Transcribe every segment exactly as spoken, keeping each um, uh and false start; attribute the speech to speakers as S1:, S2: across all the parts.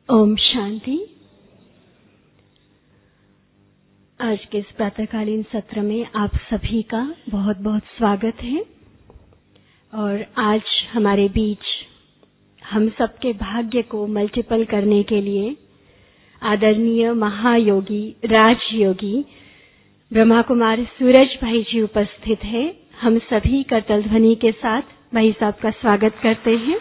S1: ओम शांति। आज के इस प्रातःकालीन सत्र में आप सभी का बहुत बहुत स्वागत है। और आज हमारे बीच हम सबके भाग्य को मल्टीपल करने के लिए आदरणीय महायोगी राजयोगी ब्रह्मा कुमार सूरज भाई जी उपस्थित है। हम सभी करतल ध्वनि के साथ भाई साहब का स्वागत करते हैं।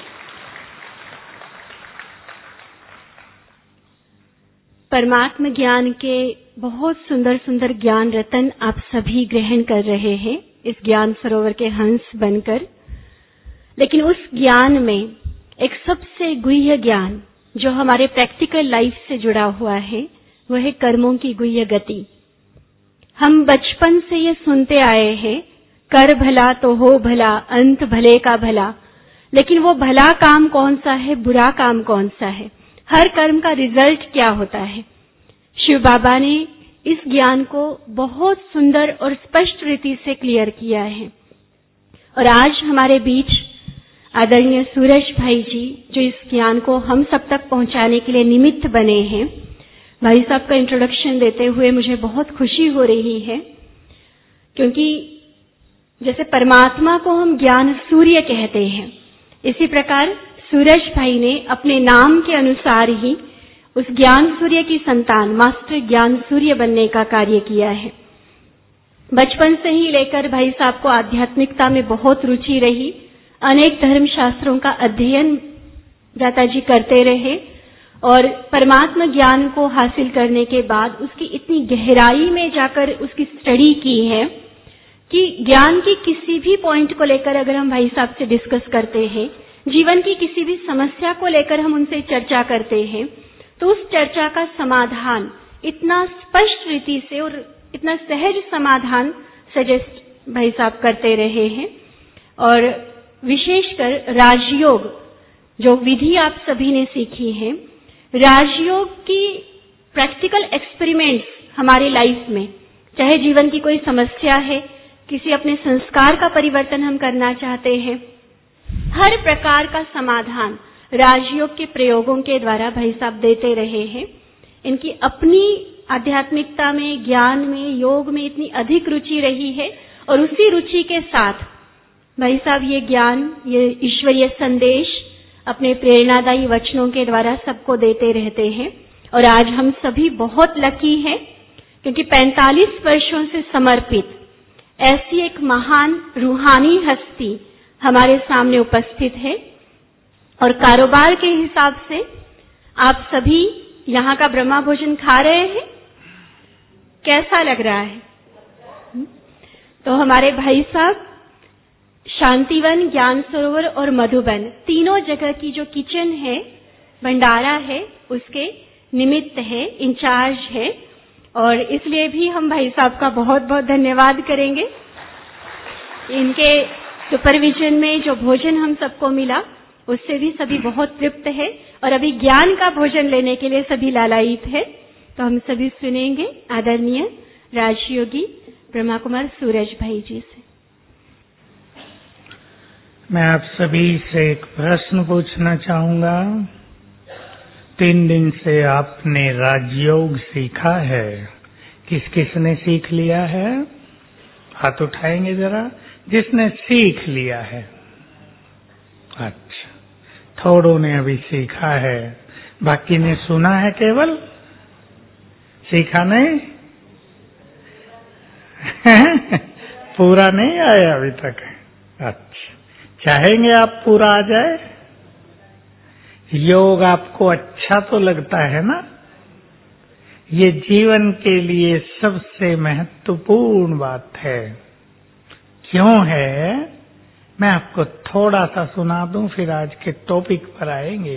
S1: परमात्म ज्ञान के बहुत सुंदर सुंदर ज्ञान रतन आप सभी ग्रहण कर रहे हैं इस ज्ञान सरोवर के हंस बनकर। लेकिन उस ज्ञान में एक सबसे गुह्य ज्ञान जो हमारे प्रैक्टिकल लाइफ से जुड़ा हुआ है वह है कर्मों की गुह्य गति। हम बचपन से ये सुनते आए हैं, कर भला तो हो भला, अंत भले का भला। लेकिन वो भला काम कौन सा है, बुरा काम कौन सा है, हर कर्म का रिजल्ट क्या होता है। शिव बाबा ने इस ज्ञान को बहुत सुंदर और स्पष्ट रीति से क्लियर किया है। और आज हमारे बीच आदरणीय सूरज भाई जी जो इस ज्ञान को हम सब तक पहुंचाने के लिए निमित्त बने हैं, भाई साहब का इंट्रोडक्शन देते हुए मुझे बहुत खुशी हो रही है, क्योंकि जैसे परमात्मा को हम ज्ञान सूर्य कहते हैं, इसी प्रकार सूरज भाई ने अपने नाम के अनुसार ही उस ज्ञान सूर्य की संतान मास्टर ज्ञान सूर्य बनने का कार्य किया है। बचपन से ही लेकर भाई साहब को आध्यात्मिकता में बहुत रुचि रही। अनेक धर्म शास्त्रों का अध्ययन दाता जी करते रहे और परमात्मा ज्ञान को हासिल करने के बाद उसकी इतनी गहराई में जाकर उसकी स्टडी की है कि ज्ञान की किसी भी पॉइंट को लेकर अगर हम भाई साहब से डिस्कस करते हैं, जीवन की किसी भी समस्या को लेकर हम उनसे चर्चा करते हैं, तो उस चर्चा का समाधान इतना स्पष्ट रीति से और इतना सहज समाधान सजेस्ट भाई साहब करते रहे हैं। और विशेषकर राजयोग जो विधि आप सभी ने सीखी है, राजयोग की प्रैक्टिकल एक्सपेरिमेंट्स हमारी लाइफ में, चाहे जीवन की कोई समस्या है, किसी अपने संस्कार का परिवर्तन हम करना चाहते हैं, हर प्रकार का समाधान राजयोग के प्रयोगों के द्वारा भाई साहब देते रहे हैं। इनकी अपनी आध्यात्मिकता में, ज्ञान में, योग में इतनी अधिक रुचि रही है और उसी रुचि के साथ भाई साहब ये ज्ञान, ये ईश्वरीय संदेश अपने प्रेरणादायी वचनों के द्वारा सबको देते रहते हैं। और आज हम सभी बहुत लकी हैं क्योंकि पैंतालीस वर्षों से समर्पित ऐसी एक महान रूहानी हस्ती हमारे सामने उपस्थित है। और कारोबार के हिसाब से आप सभी यहाँ का ब्रह्मा भोजन खा रहे हैं, कैसा लग रहा है? तो हमारे भाई साहब शांतिवन, ज्ञान सरोवर और मधुबन तीनों जगह की जो किचन है, भंडारा है, उसके निमित्त है, इंचार्ज है। और इसलिए भी हम भाई साहब का बहुत बहुत धन्यवाद करेंगे। इनके सुपरविजन में जो भोजन हम सबको मिला उससे भी सभी बहुत तृप्त है और अभी ज्ञान का भोजन लेने के लिए सभी लालायित है। तो हम सभी सुनेंगे आदरणीय राजयोगी ब्रह्मा कुमार सूरज भाई जी से।
S2: मैं आप सभी से एक प्रश्न पूछना चाहूंगा। तीन दिन से आपने राजयोग सीखा है, किस किस ने सीख लिया है? हाथ उठाएंगे जरा, जिसने सीख लिया है। अच्छा, थोड़ों ने अभी सीखा है, बाकी ने सुना है, केवल सीखा नहीं। पूरा नहीं आया अभी तक। अच्छा, चाहेंगे आप पूरा आ जाए? योग आपको अच्छा तो लगता है ना? ये जीवन के लिए सबसे महत्वपूर्ण बात है। क्यों है, मैं आपको थोड़ा सा सुना दूं, फिर आज के टॉपिक पर आएंगे।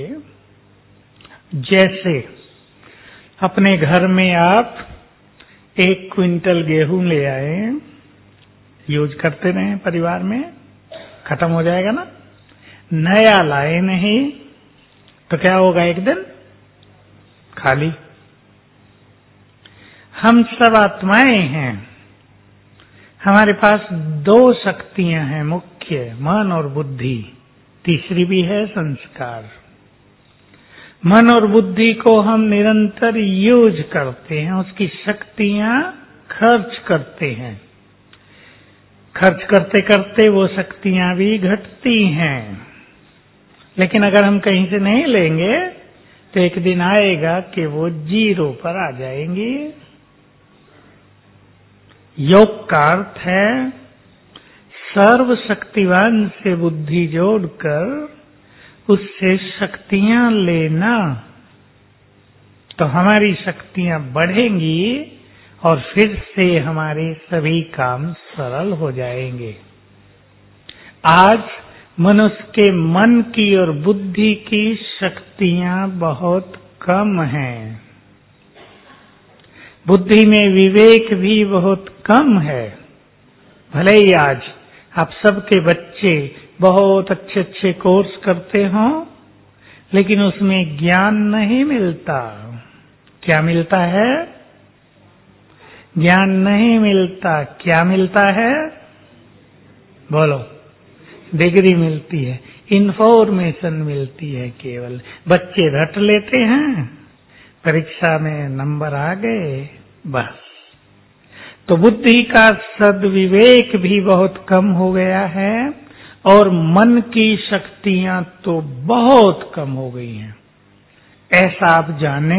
S2: जैसे अपने घर में आप एक क्विंटल गेहूं ले आए, यूज करते रहे परिवार में, खत्म हो जाएगा ना। नया लाए नहीं तो क्या होगा, एक दिन खाली। हम सब आत्माएं हैं, हमारे पास दो शक्तियां हैं मुख्य, मन और बुद्धि, तीसरी भी है संस्कार। मन और बुद्धि को हम निरंतर यूज करते हैं, उसकी शक्तियां खर्च करते हैं। खर्च करते करते वो शक्तियां भी घटती हैं। लेकिन अगर हम कहीं से नहीं लेंगे तो एक दिन आएगा कि वो जीरो पर आ जाएंगी। योग का अर्थ है सर्वशक्तिवान से बुद्धि जोड़कर उससे शक्तियां लेना, तो हमारी शक्तियां बढ़ेंगी और फिर से हमारे सभी काम सरल हो जाएंगे। आज मनुष्य के मन की और बुद्धि की शक्तियां बहुत कम हैं। बुद्धि में विवेक भी बहुत कम है। भले ही आज आप सबके बच्चे बहुत अच्छे अच्छे कोर्स करते हों, लेकिन उसमें ज्ञान नहीं मिलता। क्या मिलता है? ज्ञान नहीं मिलता। क्या मिलता है? बोलो। डिग्री मिलती है, इंफॉर्मेशन मिलती है। केवल बच्चे रट लेते हैं, परीक्षा में नंबर आ गए, बस। तो बुद्धि का सद्विवेक भी बहुत कम हो गया है और मन की शक्तियां तो बहुत कम हो गई हैं। ऐसा आप जाने,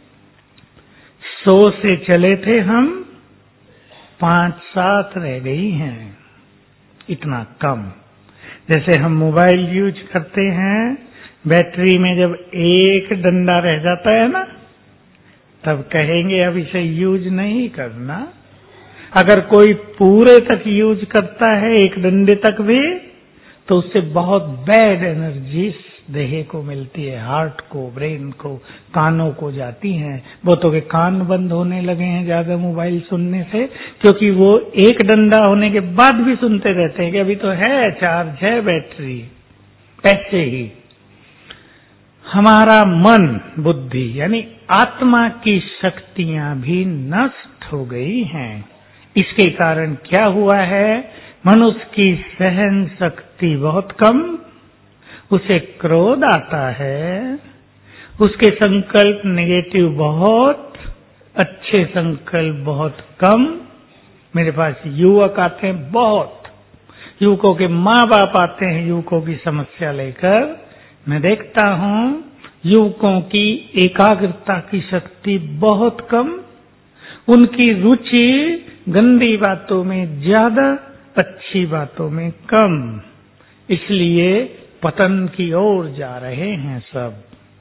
S2: सौ से चले थे हम, पांच सात रह गई हैं। इतना कम। जैसे हम मोबाइल यूज करते हैं, बैटरी में जब एक डंडा रह जाता है ना, तब कहेंगे अब इसे यूज नहीं करना। अगर कोई पूरे तक यूज करता है, एक डंडे तक भी, तो उससे बहुत बैड एनर्जी देह को मिलती है, हार्ट को, ब्रेन को, कानों को जाती हैं। बहुतों के कान बंद होने लगे हैं ज्यादा मोबाइल सुनने से, क्योंकि वो एक डंडा होने के बाद भी सुनते रहते हैं कि अभी तो है, चार्ज है बैटरी। ऐसे ही हमारा मन, बुद्धि यानी आत्मा की शक्तियां भी नष्ट हो गई हैं। इसके कारण क्या हुआ है? मनुष्य की सहन शक्ति बहुत कम, उसे क्रोध आता है, उसके संकल्प नेगेटिव बहुत, अच्छे संकल्प बहुत कम। मेरे पास युवक आते हैं बहुत, युवकों के माँ बाप आते हैं युवकों की समस्या लेकर। मैं देखता हूं युवकों की एकाग्रता की शक्ति बहुत कम, उनकी रुचि गंदी बातों में ज्यादा, अच्छी बातों में कम। इसलिए पतन की ओर जा रहे हैं सब।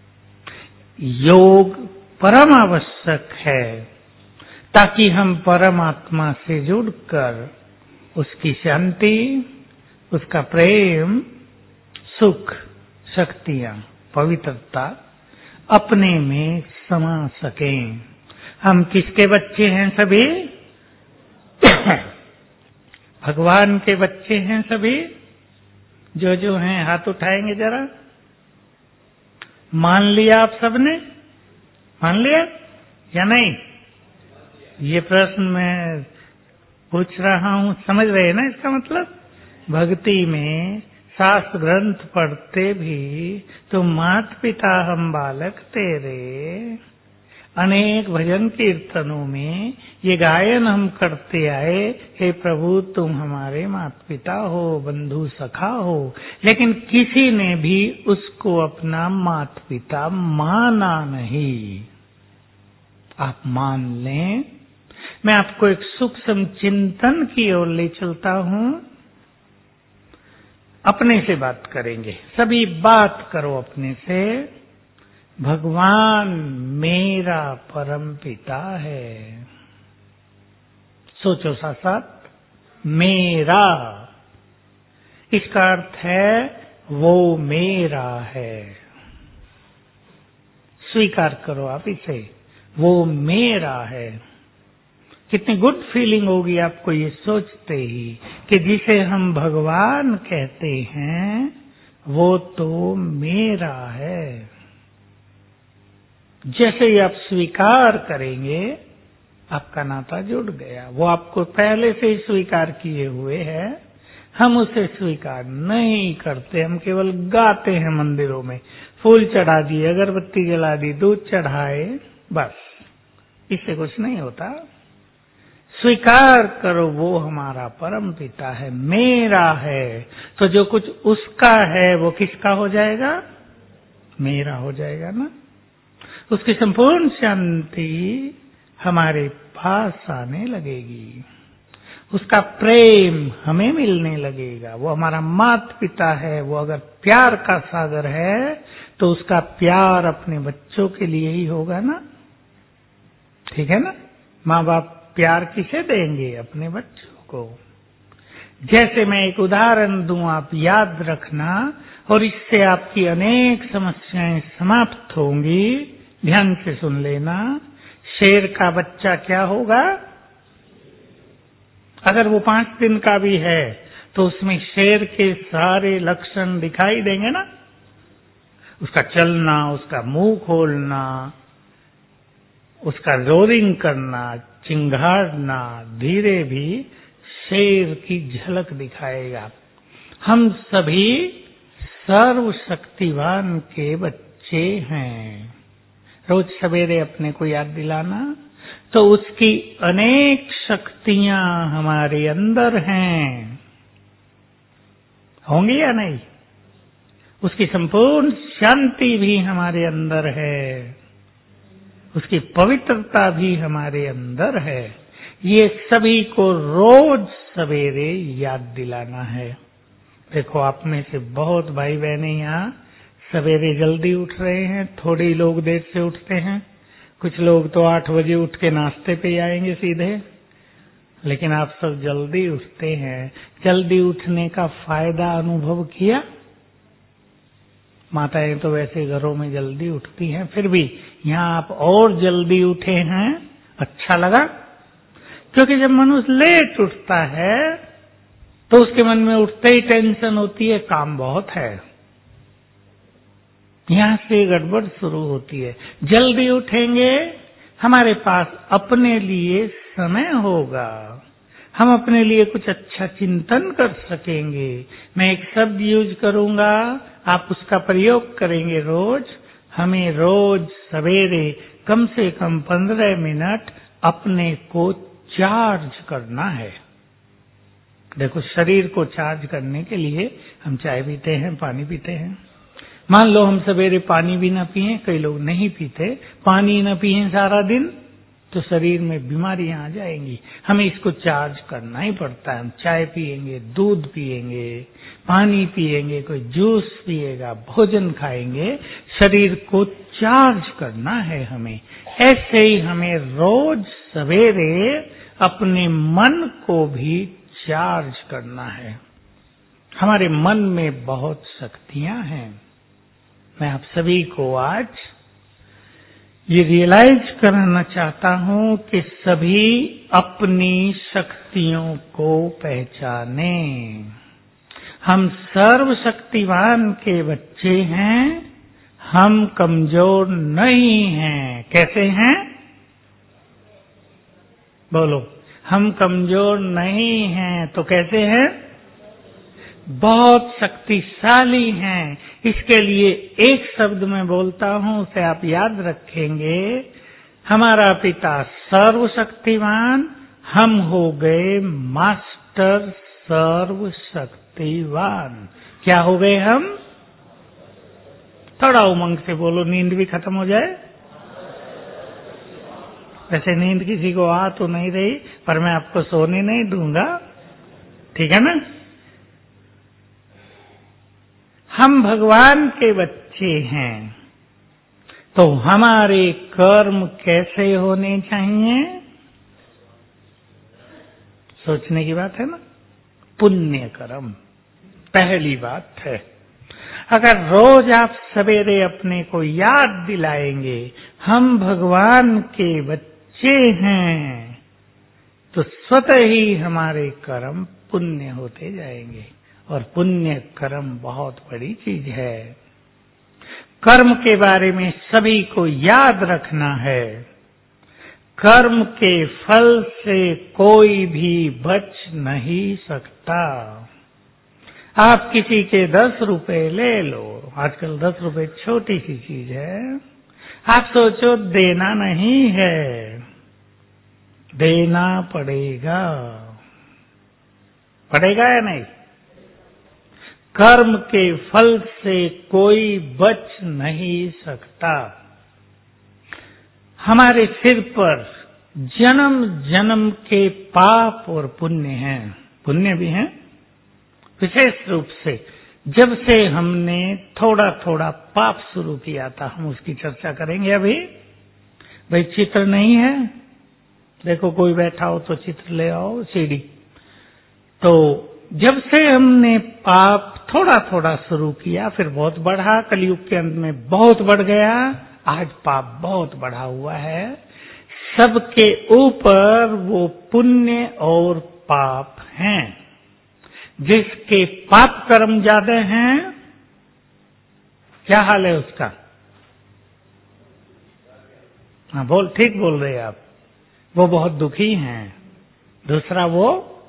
S2: योग परम आवश्यक है ताकि हम परमात्मा से जुड़कर उसकी शांति, उसका प्रेम, सुख, शक्तियां, पवित्रता अपने में समा सकें। हम किसके बच्चे हैं सभी? भगवान के बच्चे हैं सभी। जो जो हैं हाथ उठाएंगे जरा। मान लिया आप सबने? मान लिया या नहीं? ये प्रश्न मैं पूछ रहा हूं, समझ रहे हैं ना इसका मतलब? भक्ति में शास्त्र ग्रंथ पढ़ते भी तो मात पिता हम बालक तेरे, अनेक भजन कीर्तनों में ये गायन हम करते आए, हे प्रभु तुम हमारे माता पिता हो, बंधु सखा हो। लेकिन किसी ने भी उसको अपना माता पिता माना नहीं। आप मान लें। मैं आपको एक सूक्ष्म चिंतन की ओर ले चलता हूं। अपने से बात करेंगे, सभी बात करो अपने से। भगवान मेरा परम पिता है। सोचो साथ साथ, मेरा, इसका अर्थ है वो मेरा है। स्वीकार करो आप इसे, वो मेरा है। कितनी गुड फीलिंग होगी आपको ये सोचते ही कि जिसे हम भगवान कहते हैं वो तो मेरा है। जैसे ही आप स्वीकार करेंगे आपका नाता जुड़ गया। वो आपको पहले से ही स्वीकार किए हुए है, हम उसे स्वीकार नहीं करते। हम केवल गाते हैं मंदिरों में, फूल चढ़ा दिए, अगरबत्ती जला दी, दूध चढ़ाए, बस इससे कुछ नहीं होता। स्वीकार करो वो हमारा परम पिता है, मेरा है, तो जो कुछ उसका है वो किसका हो जाएगा? मेरा हो जाएगा ना। उसकी संपूर्ण शांति हमारे पास आने लगेगी, उसका प्रेम हमें मिलने लगेगा। वो हमारा माता पिता है, वो अगर प्यार का सागर है तो उसका प्यार अपने बच्चों के लिए ही होगा ना, ठीक है ना। माँ बाप प्यार किसे देंगे? अपने बच्चों को। जैसे मैं एक उदाहरण दूं, आप याद रखना, और इससे आपकी अनेक समस्याएं समाप्त होंगी। ध्यान से सुन लेना। शेर का बच्चा क्या होगा? अगर वो पांच दिन का भी है तो उसमें शेर के सारे लक्षण दिखाई देंगे ना, उसका चलना, उसका मुंह खोलना, उसका रोरिंग करना, चिंघाड़ना, धीरे भी शेर की झलक दिखाएगा। हम सभी सर्वशक्तिवान के बच्चे हैं। रोज सवेरे अपने को याद दिलाना, तो उसकी अनेक शक्तियां हमारे अंदर हैं, होंगी या नहीं? उसकी संपूर्ण शांति भी हमारे अंदर है, उसकी पवित्रता भी हमारे अंदर है। ये सभी को रोज सवेरे याद दिलाना है। देखो, आप में से बहुत भाई बहने यहाँ सवेरे जल्दी उठ रहे हैं, थोड़े लोग देर से उठते हैं, कुछ लोग तो आठ बजे उठ के नाश्ते पे आएंगे सीधे, लेकिन आप सब जल्दी उठते हैं। जल्दी उठने का फायदा अनुभव किया? माताएं तो वैसे घरों में जल्दी उठती हैं, फिर भी यहाँ आप और जल्दी उठे हैं, अच्छा लगा? क्योंकि जब मनुष्य लेट उठता है तो उसके मन में उठते ही टेंशन होती है, काम बहुत है, यहां से गड़बड़ शुरू होती है। जल्दी उठेंगे, हमारे पास अपने लिए समय होगा, हम अपने लिए कुछ अच्छा चिंतन कर सकेंगे। मैं एक शब्द यूज करूंगा, आप उसका प्रयोग करेंगे रोज। हमें रोज सवेरे कम से कम पंद्रह मिनट अपने को चार्ज करना है। देखो, शरीर को चार्ज करने के लिए हम चाय पीते हैं, पानी पीते हैं। मान लो हम सवेरे पानी भी ना पिए, कई लोग नहीं पीते, पानी ना पिए सारा दिन, तो शरीर में बीमारियां आ जाएंगी। हमें इसको चार्ज करना ही पड़ता है। हम चाय पिएंगे, दूध पिएंगे, पानी पिएंगे, कोई जूस पिएगा, भोजन खाएंगे, शरीर को चार्ज करना है हमें। ऐसे ही हमें रोज सवेरे अपने मन को भी चार्ज करना है। हमारे मन में बहुत शक्तियां हैं। मैं आप सभी को आज ये रियलाइज कराना चाहता हूं कि सभी अपनी शक्तियों को पहचाने। हम सर्वशक्तिवान के बच्चे हैं, हम कमजोर नहीं हैं। कैसे हैं? बोलो, हम कमजोर नहीं हैं तो कैसे हैं? बहुत शक्तिशाली हैं। इसके लिए एक शब्द मैं बोलता हूं, उसे आप याद रखेंगे। हमारा पिता सर्वशक्तिवान, हम हो गए मास्टर सर्वशक्तिवान। क्या हो गए हम? थोड़ा उमंग से बोलो, नींद भी खत्म हो जाए। वैसे नींद किसी को आ तो नहीं रही, पर मैं आपको सोने नहीं दूंगा, ठीक है ना। हम भगवान के बच्चे हैं, तो हमारे कर्म कैसे होने चाहिए? सोचने की बात है ना। पुण्य कर्म पहली बात है। अगर रोज आप सवेरे अपने को याद दिलाएंगे हम भगवान के बच्चे हैं, तो स्वतः ही हमारे कर्म पुण्य होते जाएंगे। और पुण्य कर्म बहुत बड़ी चीज है। कर्म के बारे में सभी को याद रखना है। कर्म के फल से कोई भी बच नहीं सकता। आप किसी के दस रुपए ले लो, आजकल दस रुपए छोटी सी चीज है, आप सोचो देना नहीं है, देना पड़ेगा, पड़ेगा या नहीं? कर्म के फल से कोई बच नहीं सकता। हमारे सिर पर जन्म जन्म के पाप और पुण्य हैं, पुण्य भी हैं विशेष रूप से जब से हमने थोड़ा थोड़ा पाप शुरू किया था। हम उसकी चर्चा करेंगे अभी। भाई चित्र नहीं है, देखो कोई बैठा हो तो चित्र ले आओ, सीढ़ी। तो जब से हमने पाप थोड़ा थोड़ा शुरू किया, फिर बहुत बढ़ा, कलयुग के अंत में बहुत बढ़ गया, आज पाप बहुत बढ़ा हुआ है। सबके ऊपर वो पुण्य और पाप हैं। जिसके पाप कर्म ज्यादा हैं, क्या हाल है उसका? हाँ बोल, ठीक बोल रहे आप, वो बहुत दुखी हैं। दूसरा, वो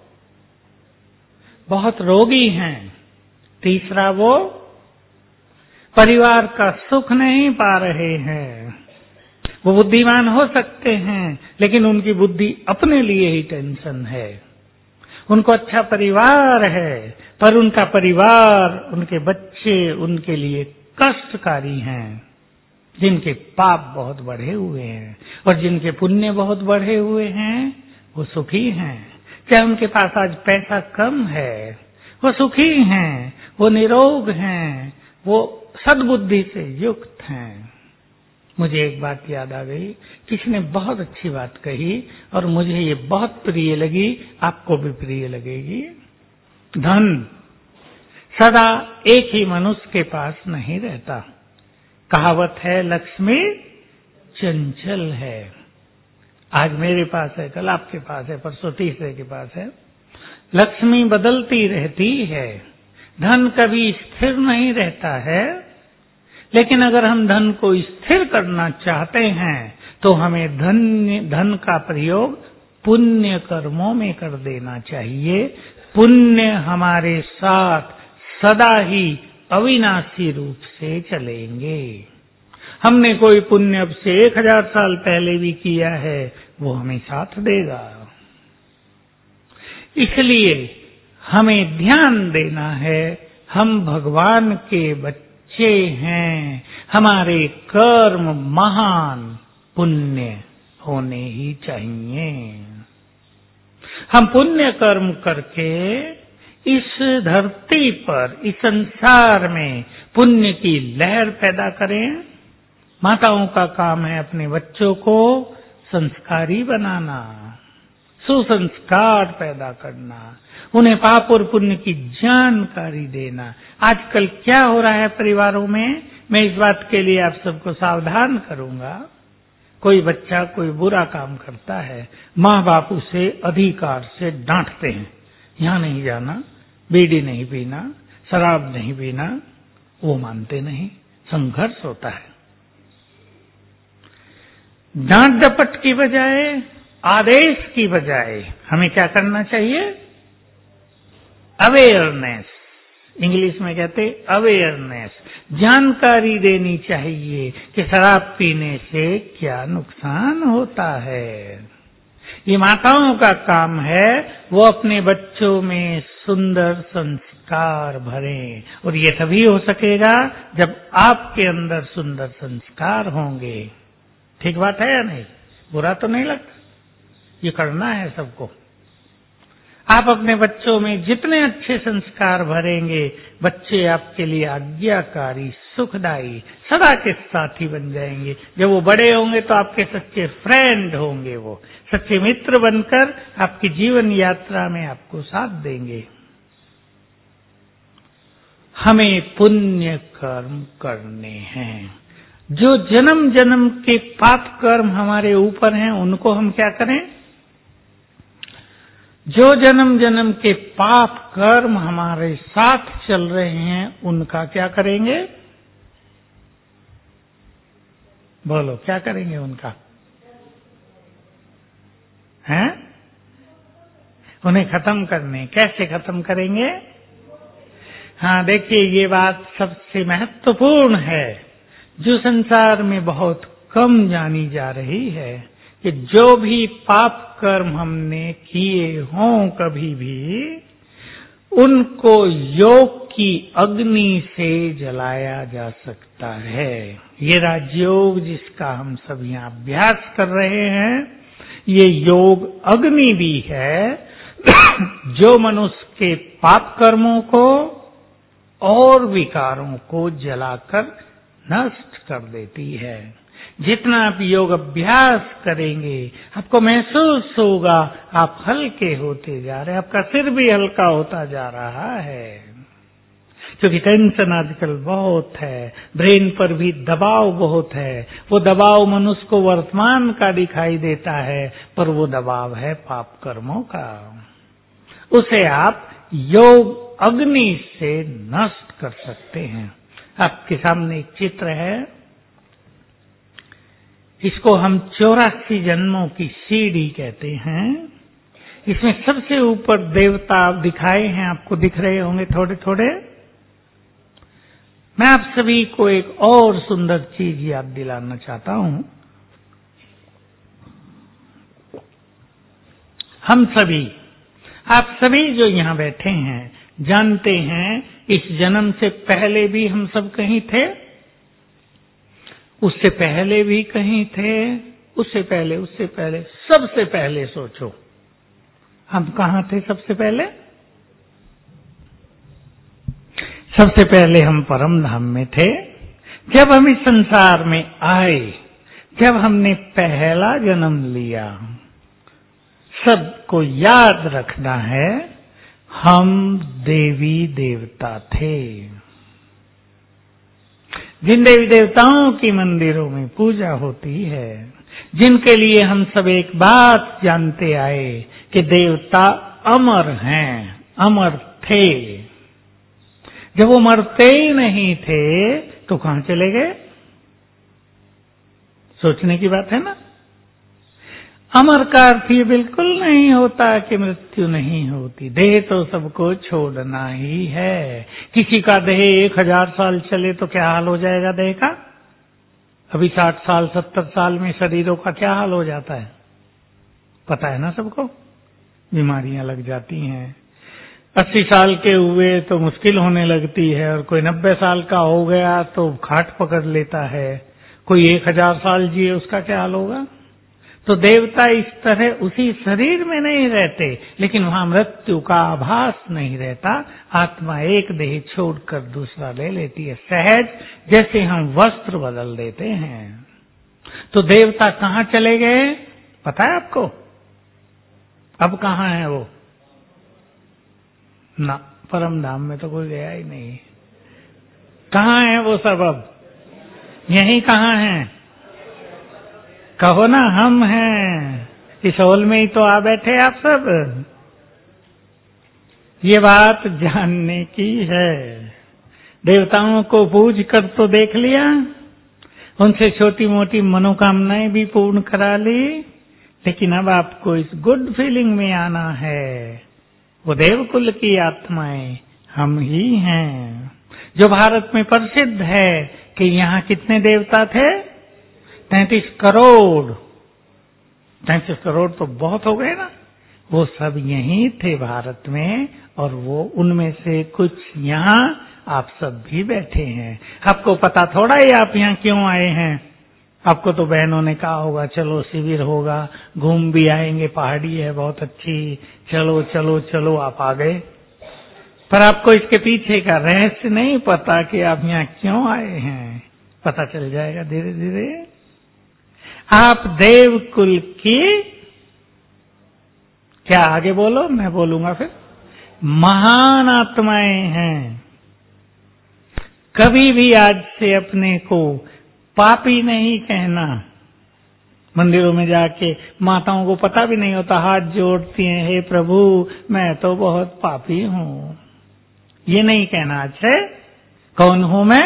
S2: बहुत रोगी हैं। तीसरा, वो परिवार का सुख नहीं पा रहे हैं। वो बुद्धिमान हो सकते हैं, लेकिन उनकी बुद्धि अपने लिए ही टेंशन है। उनको अच्छा परिवार है, पर उनका परिवार, उनके बच्चे उनके लिए कष्टकारी हैं। जिनके पाप बहुत बढ़े हुए हैं और जिनके पुण्य बहुत बढ़े हुए हैं, वो सुखी हैं। चाहे उनके पास आज पैसा कम है, वो सुखी हैं, वो निरोग हैं, वो सद्बुद्धि से युक्त हैं। मुझे एक बात याद आ गई, किसी ने बहुत अच्छी बात कही और मुझे ये बहुत प्रिय लगी, आपको भी प्रिय लगेगी। धन सदा एक ही मनुष्य के पास नहीं रहता। कहावत है, लक्ष्मी चंचल है। आज मेरे पास है, कल आपके पास है, परसों तीसरे के पास है। लक्ष्मी बदलती रहती है, धन कभी स्थिर नहीं रहता है। लेकिन अगर हम धन को स्थिर करना चाहते हैं तो हमें धन धन का प्रयोग पुण्य कर्मों में कर देना चाहिए। पुण्य हमारे साथ सदा ही अविनाशी रूप से चलेंगे। हमने कोई पुण्य अब से एक हजार साल पहले भी किया है, वो हमें साथ देगा। इसलिए हमें ध्यान देना है, हम भगवान के बच्चे हैं, हमारे कर्म महान पुण्य होने ही चाहिए। हम पुण्य कर्म करके इस धरती पर, इस संसार में पुण्य की लहर पैदा करें। माताओं का काम है अपने बच्चों को संस्कारी बनाना, सुसंस्कार पैदा करना, उन्हें पाप और पुण्य की जानकारी देना। आजकल क्या हो रहा है परिवारों में, मैं इस बात के लिए आप सबको सावधान करूंगा। कोई बच्चा कोई बुरा काम करता है, माँ बाप उसे अधिकार से डांटते हैं, यहां नहीं जाना, बीड़ी नहीं पीना, शराब नहीं पीना। वो मानते नहीं, संघर्ष होता है। डांट डपट की बजाय, आदेश की बजाय हमें क्या करना चाहिए? अवेयरनेस, इंग्लिश में कहते अवेयरनेस, जानकारी देनी चाहिए कि शराब पीने से क्या नुकसान होता है। ये माताओं का काम है, वो अपने बच्चों में सुंदर संस्कार भरें। और ये तभी हो सकेगा जब आपके अंदर सुंदर संस्कार होंगे। ठीक बात है या नहीं? बुरा तो नहीं लगता? ये करना है सबको। आप अपने बच्चों में जितने अच्छे संस्कार भरेंगे, बच्चे आपके लिए आज्ञाकारी, सुखदायी, सदा के साथी बन जाएंगे। जब वो बड़े होंगे तो आपके सच्चे फ्रेंड होंगे, वो सच्चे मित्र बनकर आपकी जीवन यात्रा में आपको साथ देंगे। हमें पुण्य कर्म करने हैं। जो जन्म जन्म के पाप कर्म हमारे ऊपर हैं, उनको हम क्या करें? जो जन्म जन्म के पाप कर्म हमारे साथ चल रहे हैं, उनका क्या करेंगे? बोलो, क्या करेंगे उनका? हैं? उन्हें खत्म करने। कैसे खत्म करेंगे? हाँ, देखिए ये बात सबसे महत्वपूर्ण है जो संसार में बहुत कम जानी जा रही है कि जो भी पाप कर्म हमने किए हों कभी भी, उनको योग की अग्नि से जलाया जा सकता है। ये राजयोग जिसका हम सब यहाँ अभ्यास कर रहे हैं, ये योग अग्नि भी है जो मनुष्य के पाप कर्मों को और विकारों को जलाकर नष्ट कर देती है। जितना आप योग अभ्यास करेंगे आपको महसूस होगा आप हल्के होते जा रहे हैं, आपका सिर भी हल्का होता जा रहा है, क्योंकि टेंशन आजकल बहुत है, ब्रेन पर भी दबाव बहुत है। वो दबाव मनुष्य को वर्तमान का दिखाई देता है, पर वो दबाव है पाप कर्मों का। उसे आप योग अग्नि से नष्ट कर सकते हैं। आपके सामने एक चित्र है, इसको हम चौरासी जन्मों की सीढ़ी कहते हैं। इसमें सबसे ऊपर देवता दिखाए हैं, आपको दिख रहे होंगे थोड़े थोड़े। मैं आप सभी को एक और सुंदर चीज याद दिलाना चाहता हूं। हम सभी, आप सभी जो यहां बैठे हैं, जानते हैं इस जन्म से पहले भी हम सब कहीं थे, उससे पहले भी कहीं थे, उससे पहले उससे पहले सबसे पहले सोचो हम कहां थे। सबसे पहले सबसे पहले हम परम धाम में थे। जब हम इस संसार में आए, जब हमने पहला जन्म लिया, सबको याद रखना है हम देवी देवता थे। जिन देवी देवताओं की मंदिरों में पूजा होती है, जिनके लिए हम सब एक बात जानते आए कि देवता अमर हैं, अमर थे। जब वो मरते ही नहीं थे तो कहां चले गए? सोचने की बात है ना। अमर का अर्थ ये बिल्कुल नहीं होता कि मृत्यु नहीं होती। देह तो सबको छोड़ना ही है। किसी का देह एक हजार साल चले तो क्या हाल हो जाएगा देह का? अभी साठ साल सत्तर साल में शरीरों का क्या हाल हो जाता है, पता है ना सबको। बीमारियां लग जाती हैं। अस्सी साल के हुए तो मुश्किल होने लगती है, और कोई नब्बे साल का हो गया तो खाट पकड़ लेता है। कोई एक हजार साल जिए उसका क्या हाल होगा? तो देवता इस तरह उसी शरीर में नहीं रहते, लेकिन वहां मृत्यु का आभास नहीं रहता। आत्मा एक देह छोड़कर दूसरा ले लेती है, सहज जैसे हम वस्त्र बदल देते हैं। तो देवता कहां चले गए पता है आपको? अब कहां है वो? ना, परम धाम में तो कोई गया ही नहीं। कहां है वो सब? अब यही कहां है? कहो ना, हम हैं। इस हॉल में ही तो आ बैठे आप सब। ये बात जानने की है। देवताओं को पूज कर तो देख लिया, उनसे छोटी मोटी मनोकामनाएं भी पूर्ण करा ली, लेकिन अब आपको इस गुड फीलिंग में आना है। वो देवकुल की आत्माएं हम ही हैं, जो भारत में प्रसिद्ध है कि यहाँ कितने देवता थे? तैंतीस करोड़। तैंतीस करोड़ तो बहुत हो गए ना। वो सब यहीं थे भारत में, और वो उनमें से कुछ यहाँ आप सब भी बैठे हैं। आपको पता थोड़ा ही आप यहाँ क्यों आए हैं। आपको तो बहनों ने कहा होगा चलो शिविर होगा, घूम भी आएंगे, पहाड़ी है बहुत अच्छी, चलो चलो चलो, आप आ गए। पर आपको इसके पीछे का रहस्य नहीं पता कि आप यहाँ क्यों आए हैं। पता चल जाएगा धीरे धीरे। आप देवकुल की, क्या आगे बोलो, मैं बोलूंगा फिर, महान आत्माएं हैं। कभी भी आज से अपने को पापी नहीं कहना। मंदिरों में जाके माताओं को पता भी नहीं होता, हाथ जोड़ती हैं, हे प्रभु मैं तो बहुत पापी हूं। ये नहीं कहना। अच्छे कौन हूं मैं?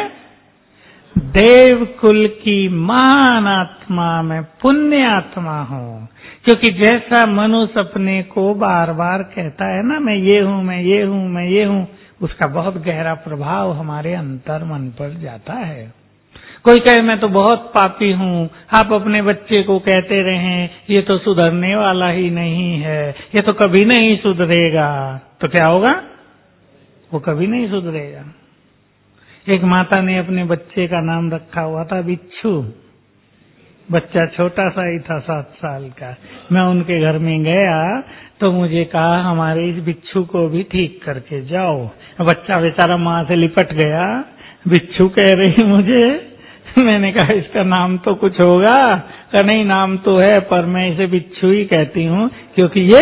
S2: देवकुल की महान आत्मा, मैं पुण्य आत्मा हूं। क्योंकि जैसा मनुष्य अपने को बार बार कहता है ना, मैं ये हूं, मैं ये हूं, मैं ये हूं, उसका बहुत गहरा प्रभाव हमारे अंतर मन पर जाता है। कोई कहे मैं तो बहुत पापी हूँ, आप अपने बच्चे को कहते रहें ये तो सुधरने वाला ही नहीं है, ये तो कभी नहीं सुधरेगा, तो क्या होगा? वो कभी नहीं सुधरेगा। एक माता ने अपने बच्चे का नाम रखा हुआ था बिच्छू। बच्चा छोटा सा ही था, सात साल का। मैं उनके घर में गया तो मुझे कहा हमारे इस बिच्छू को भी ठीक करके जाओ। बच्चा बेचारा माँ से लिपट गया, बिच्छू कह रही मुझे। मैंने कहा इसका नाम तो कुछ होगा? कहा नहीं, नाम तो है पर मैं इसे बिच्छू ही कहती हूँ क्योंकि ये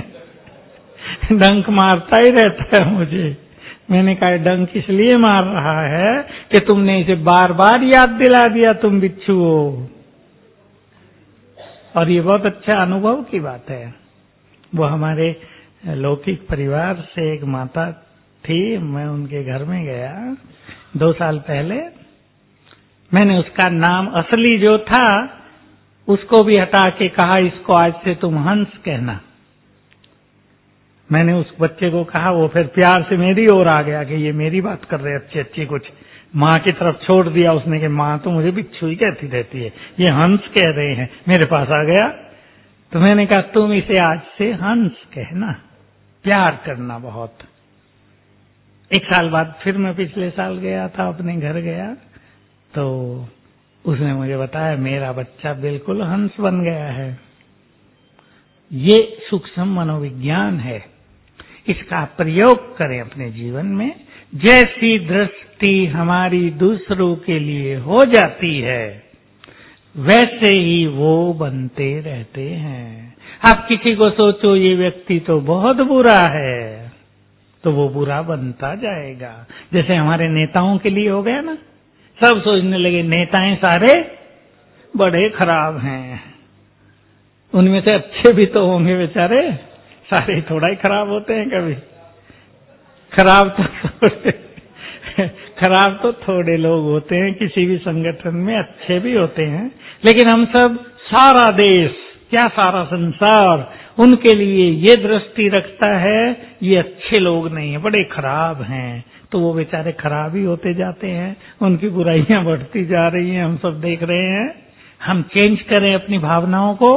S2: डंक मारता ही रहता है मुझे। मैंने कहा डंक इसलिए मार रहा है कि तुमने इसे बार बार याद दिला दिया तुम बिच्छू हो। और ये बहुत अच्छा अनुभव की बात है। वो हमारे लौकिक परिवार से एक माता थी, मैं उनके घर में गया दो साल पहले। मैंने उसका नाम असली जो था उसको भी हटा के कहा इसको आज से तुम हंस कहना। मैंने उस बच्चे को कहा, वो फिर प्यार से मेरी ओर आ गया कि ये मेरी बात कर रहे अच्छी अच्छी, कुछ माँ की तरफ छोड़ दिया उसने कि माँ तो मुझे बिच्छू ही कहती रहती है, ये हंस कह रहे हैं। मेरे पास आ गया तो मैंने कहा तुम इसे आज से हंस कहना, प्यार करना बहुत। एक साल बाद फिर मैं पिछले साल गया था, अपने घर गया तो उसने मुझे बताया मेरा बच्चा बिल्कुल हंस बन गया है। ये सूक्ष्म मनोविज्ञान है, इसका प्रयोग करें अपने जीवन में। जैसी दृष्टि हमारी दूसरों के लिए हो जाती है वैसे ही वो बनते रहते हैं। आप किसी को सोचो ये व्यक्ति तो बहुत बुरा है, तो वो बुरा बनता जाएगा। जैसे हमारे नेताओं के लिए हो गया ना, सब सोचने लगे नेताएं सारे बड़े खराब हैं, उनमें से अच्छे भी तो होंगे बेचारे, सारे थोड़ा ही खराब होते हैं कभी। खराब तो थोड़े खराब तो थोड़े लोग होते हैं किसी भी संगठन में, अच्छे भी होते हैं। लेकिन हम सब, सारा देश क्या सारा संसार उनके लिए ये दृष्टि रखता है ये अच्छे लोग नहीं है, बड़े खराब हैं। तो वो बेचारे खराब ही होते जाते हैं, उनकी बुराइयां बढ़ती जा रही हैं, हम सब देख रहे हैं। हम चेंज करें अपनी भावनाओं को।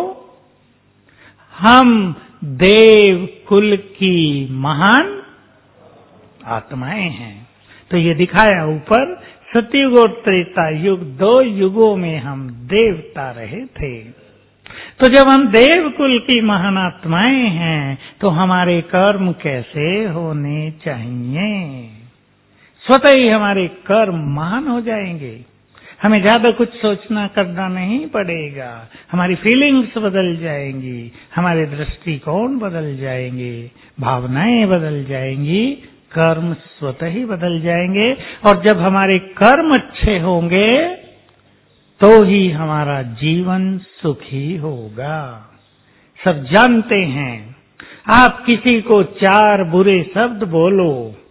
S2: हम देव कुल की महान आत्माएं हैं। तो ये दिखाया ऊपर, सतयुग और त्रेता युग, दो युगों में हम देवता रहे थे। तो जब हम देव कुल की महान आत्माएं हैं तो हमारे कर्म कैसे होने चाहिए? स्वतः ही हमारे कर्म महान हो जाएंगे। हमें ज्यादा कुछ सोचना करना नहीं पड़ेगा, हमारी फीलिंग्स बदल जाएंगी, हमारे दृष्टिकोण बदल जाएंगे, भावनाएं बदल जाएंगी, कर्म स्वतः ही बदल जाएंगे। और जब हमारे कर्म अच्छे होंगे तो ही हमारा जीवन सुखी होगा। सब जानते हैं, आप किसी को चार बुरे शब्द बोलो,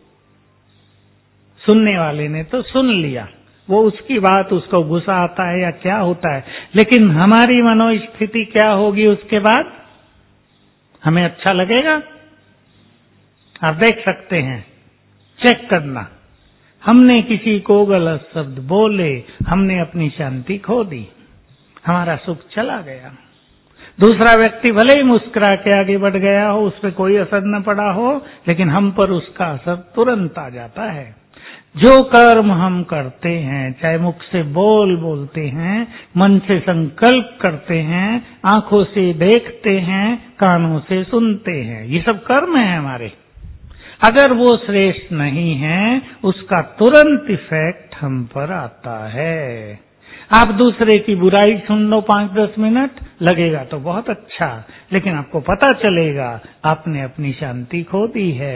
S2: सुनने वाले ने तो सुन लिया, वो उसकी बात, उसको गुस्सा आता है या क्या होता है, लेकिन हमारी मनोस्थिति क्या होगी उसके बाद? हमें अच्छा लगेगा? आप देख सकते हैं, चेक करना। हमने किसी को गलत शब्द बोले, हमने अपनी शांति खो दी, हमारा सुख चला गया। दूसरा व्यक्ति भले ही मुस्कुरा के आगे बढ़ गया हो, उस पर कोई असर न पड़ा हो, लेकिन हम पर उसका असर तुरंत आ जाता है। जो कर्म हम करते हैं, चाहे मुख से बोल बोलते हैं, मन से संकल्प करते हैं, आंखों से देखते हैं, कानों से सुनते हैं, ये सब कर्म है हमारे। अगर वो श्रेष्ठ नहीं है, उसका तुरंत इफेक्ट हम पर आता है। आप दूसरे की बुराई सुन लो पांच दस मिनट, लगेगा तो बहुत अच्छा, लेकिन आपको पता चलेगा आपने अपनी शांति खो दी है।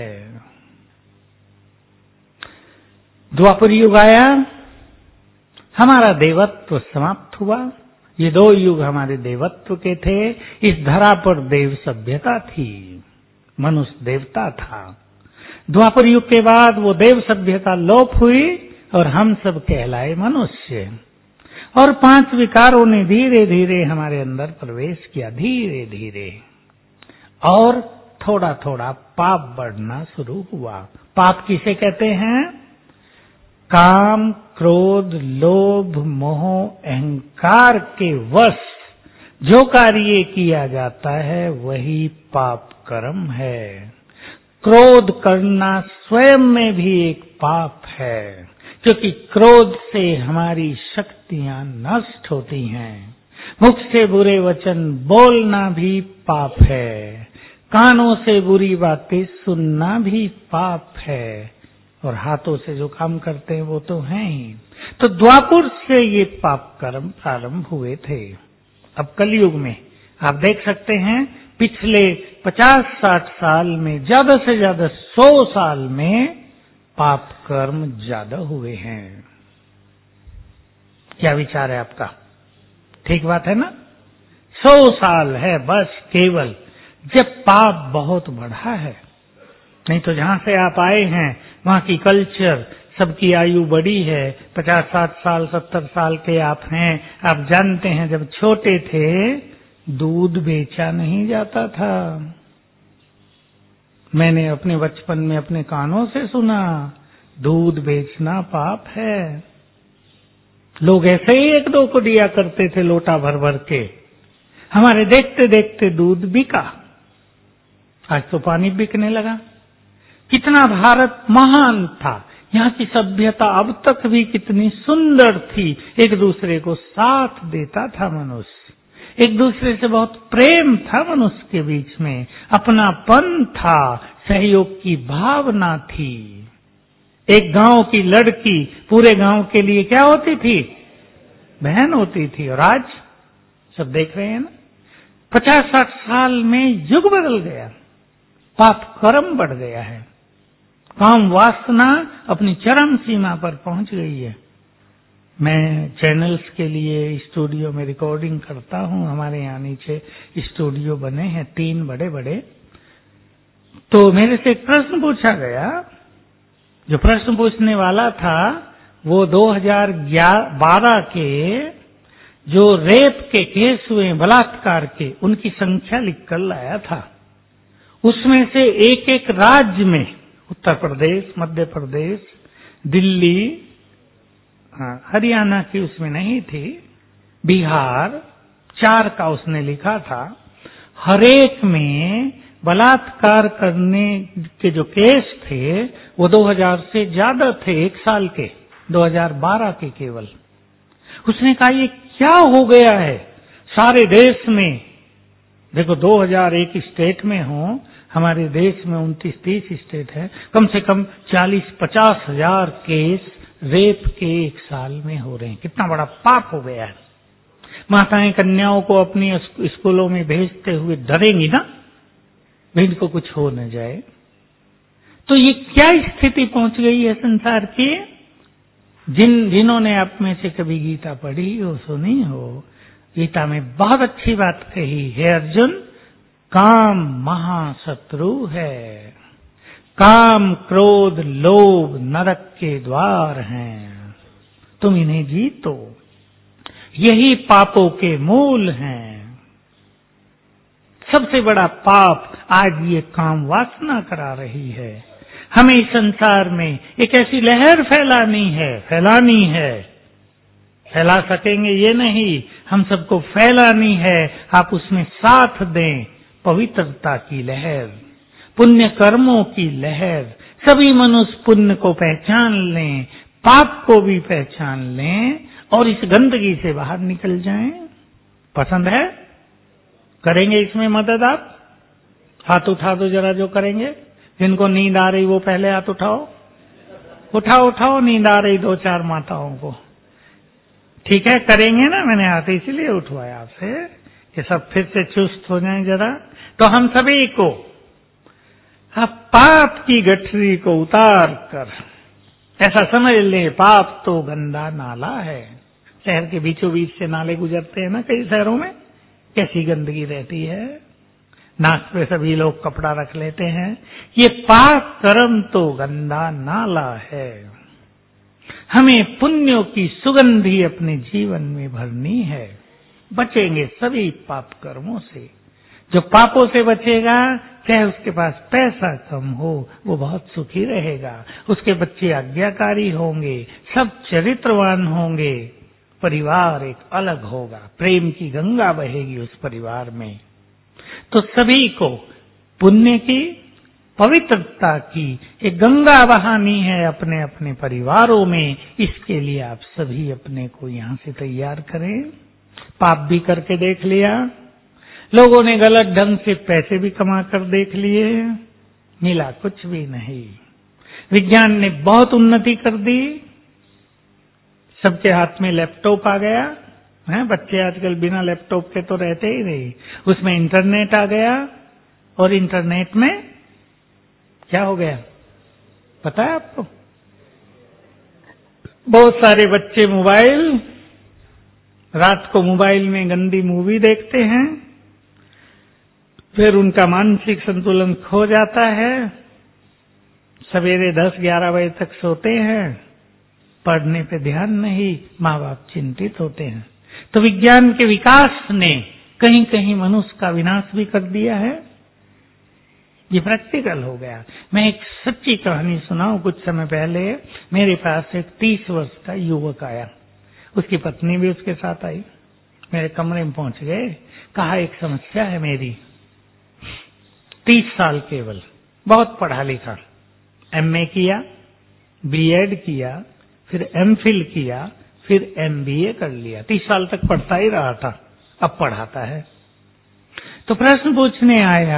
S2: द्वापर युग आया, हमारा देवत्व समाप्त हुआ। ये दो युग हमारे देवत्व के थे। इस धरा पर देव सभ्यता थी, मनुष्य देवता था। द्वापर युग के बाद वो देव सभ्यता लोप हुई और हम सब कहलाए मनुष्य। और पांच विकारों ने धीरे धीरे हमारे अंदर प्रवेश किया, धीरे धीरे, और थोड़ा थोड़ा पाप बढ़ना शुरू हुआ, पाप किसे कहते हैं? काम, क्रोध, लोभ, मोह, अहंकार के वश जो कार्य किया जाता है वही पाप कर्म है। क्रोध करना स्वयं में भी एक पाप है, क्योंकि क्रोध से हमारी शक्तियां नष्ट होती हैं। मुख से बुरे वचन बोलना भी पाप है, कानों से बुरी बातें सुनना भी पाप है, और हाथों से जो काम करते हैं वो तो हैं ही। तो द्वापर से ये पाप कर्म प्रारंभ हुए थे। अब कलयुग में आप देख सकते हैं पिछले पचास साठ साल में, ज्यादा से ज्यादा सौ साल में पाप कर्म ज्यादा हुए हैं। क्या विचार है आपका? ठीक बात है ना? सौ साल है बस केवल, जब पाप बहुत बढ़ा है। नहीं तो जहां से आप आए हैं वहां की कल्चर, सबकी आयु बड़ी है, पचास साठ साल सत्तर साल के आप हैं। आप जानते हैं जब छोटे थे दूध बेचा नहीं जाता था। मैंने अपने बचपन में अपने कानों से सुना, दूध बेचना पाप है। लोग ऐसे ही एक दो को दिया करते थे लोटा भर भर के। हमारे देखते देखते दूध बिका, आज तो पानी बिकने लगा। कितना भारत महान था, यहाँ की सभ्यता अब तक भी कितनी सुंदर थी। एक दूसरे को साथ देता था मनुष्य, एक दूसरे से बहुत प्रेम था मनुष्य के बीच में, अपनापन था, सहयोग की भावना थी। एक गांव की लड़की पूरे गांव के लिए क्या होती थी? बहन होती थी। और आज सब देख रहे हैं ना, पचास साठ साल में युग बदल गया, पाप कर्म बढ़ गया है, काम वासना अपनी चरम सीमा पर पहुंच गई है। मैं चैनल्स के लिए स्टूडियो में रिकॉर्डिंग करता हूं, हमारे यहाँ नीचे स्टूडियो बने हैं तीन बड़े बड़े। तो मेरे से एक प्रश्न पूछा गया, जो प्रश्न पूछने वाला था वो दो हज़ार बारह के जो रेप के केस हुए, बलात्कार के, उनकी संख्या लिखकर लाया था। उसमें से एक एक राज्य में, उत्तर प्रदेश, मध्य प्रदेश, दिल्ली, हरियाणा की उसमें नहीं थी, बिहार, चार का उसने लिखा था। हरेक में बलात्कार करने के जो केस थे वो दो हज़ार से ज्यादा थे एक साल के, दो हज़ार बारह के केवल। उसने कहा ये क्या हो गया है सारे देश में? देखो दो हज़ार एक स्टेट में हो, हमारे देश में उनतीस तीस स्टेट है, कम से कम चालीस पचास हजार केस रेप के एक साल में हो रहे हैं। कितना बड़ा पाप हो गया है। माताएं कन्याओं को अपनी स्कूलों में भेजते हुए डरेंगी ना, इनको कुछ हो न जाए। तो ये क्या स्थिति पहुंच गई है संसार की? जिन जिन्होंने आप में से कभी गीता पढ़ी हो, सुनी हो, गीता में बहुत अच्छी बात कही है अर्जुन, काम महाशत्रु है। काम, क्रोध, लोभ नरक के द्वार हैं, तुम इन्हें जीतो, यही पापों के मूल हैं। सबसे बड़ा पाप आज ये काम वासना करा रही है। हमें इस संसार में एक ऐसी लहर फैलानी है, फैलानी है, फैला सकेंगे ये नहीं, हम सबको फैलानी है। आप उसमें साथ दें, पवित्रता की लहर, पुण्य कर्मों की लहर। सभी मनुष्य पुण्य को पहचान लें, पाप को भी पहचान लें और इस गंदगी से बाहर निकल जाएं। पसंद है? करेंगे इसमें मदद आप? हाथ उठा दो जरा जो करेंगे। जिनको नींद आ रही वो पहले हाथ उठाओ, उठाओ उठाओ, नींद आ रही दो चार माताओं को। ठीक है, करेंगे ना? मैंने हाथ इसीलिए उठवाया आपसे कि सब फिर से चुस्त हो जाएं जरा। तो हम सभी को आप पाप की गठरी को उतार कर ऐसा समझ ले, पाप तो गंदा नाला है। शहर के बीचों बीच से नाले गुजरते हैं ना कई शहरों में, कैसी गंदगी रहती है। नाक पे सभी लोग कपड़ा रख लेते हैं। ये पाप कर्म तो गंदा नाला है। हमें पुण्यों की सुगंधी अपने जीवन में भरनी है। बचेंगे सभी पाप कर्मों से। जो पापों से बचेगा चाहे उसके पास पैसा कम हो, वो बहुत सुखी रहेगा। उसके बच्चे आज्ञाकारी होंगे, सब चरित्रवान होंगे, परिवार एक अलग होगा, प्रेम की गंगा बहेगी उस परिवार में। तो सभी को पुण्य की, पवित्रता की एक गंगा बहानी है अपने अपने परिवारों में। इसके लिए आप सभी अपने को यहां से तैयार करें। पाप भी करके देख लिया, लोगों ने गलत ढंग से पैसे भी कमा कर देख लिए, मिला कुछ भी नहीं। विज्ञान ने बहुत उन्नति कर दी, सबके हाथ में लैपटॉप आ गया है। बच्चे आजकल बिना लैपटॉप के तो रहते ही नहीं। उसमें इंटरनेट आ गया, और इंटरनेट में क्या हो गया पता है आपको? बहुत सारे बच्चे मोबाइल, रात को मोबाइल में गंदी मूवी देखते हैं, फिर उनका मानसिक संतुलन खो जाता है, सवेरे दस ग्यारह बजे तक सोते हैं, पढ़ने पे ध्यान नहीं, माँ बाप चिंतित होते हैं। तो विज्ञान के विकास ने कहीं कहीं मनुष्य का विनाश भी कर दिया है। ये प्रैक्टिकल हो गया। मैं एक सच्ची कहानी सुनाऊं। कुछ समय पहले मेरे पास एक तीस वर्ष का युवक आया, उसकी पत्नी भी उसके साथ आई। मेरे कमरे में पहुंच गए, कहा एक समस्या है मेरी। तीस साल केवल, बहुत पढ़ा लिखा, एमए किया, बीएड किया, फिर एमफिल किया, फिर एमबीए कर लिया। तीस साल तक पढ़ता ही रहा था, अब पढ़ाता है। तो प्रश्न पूछने आया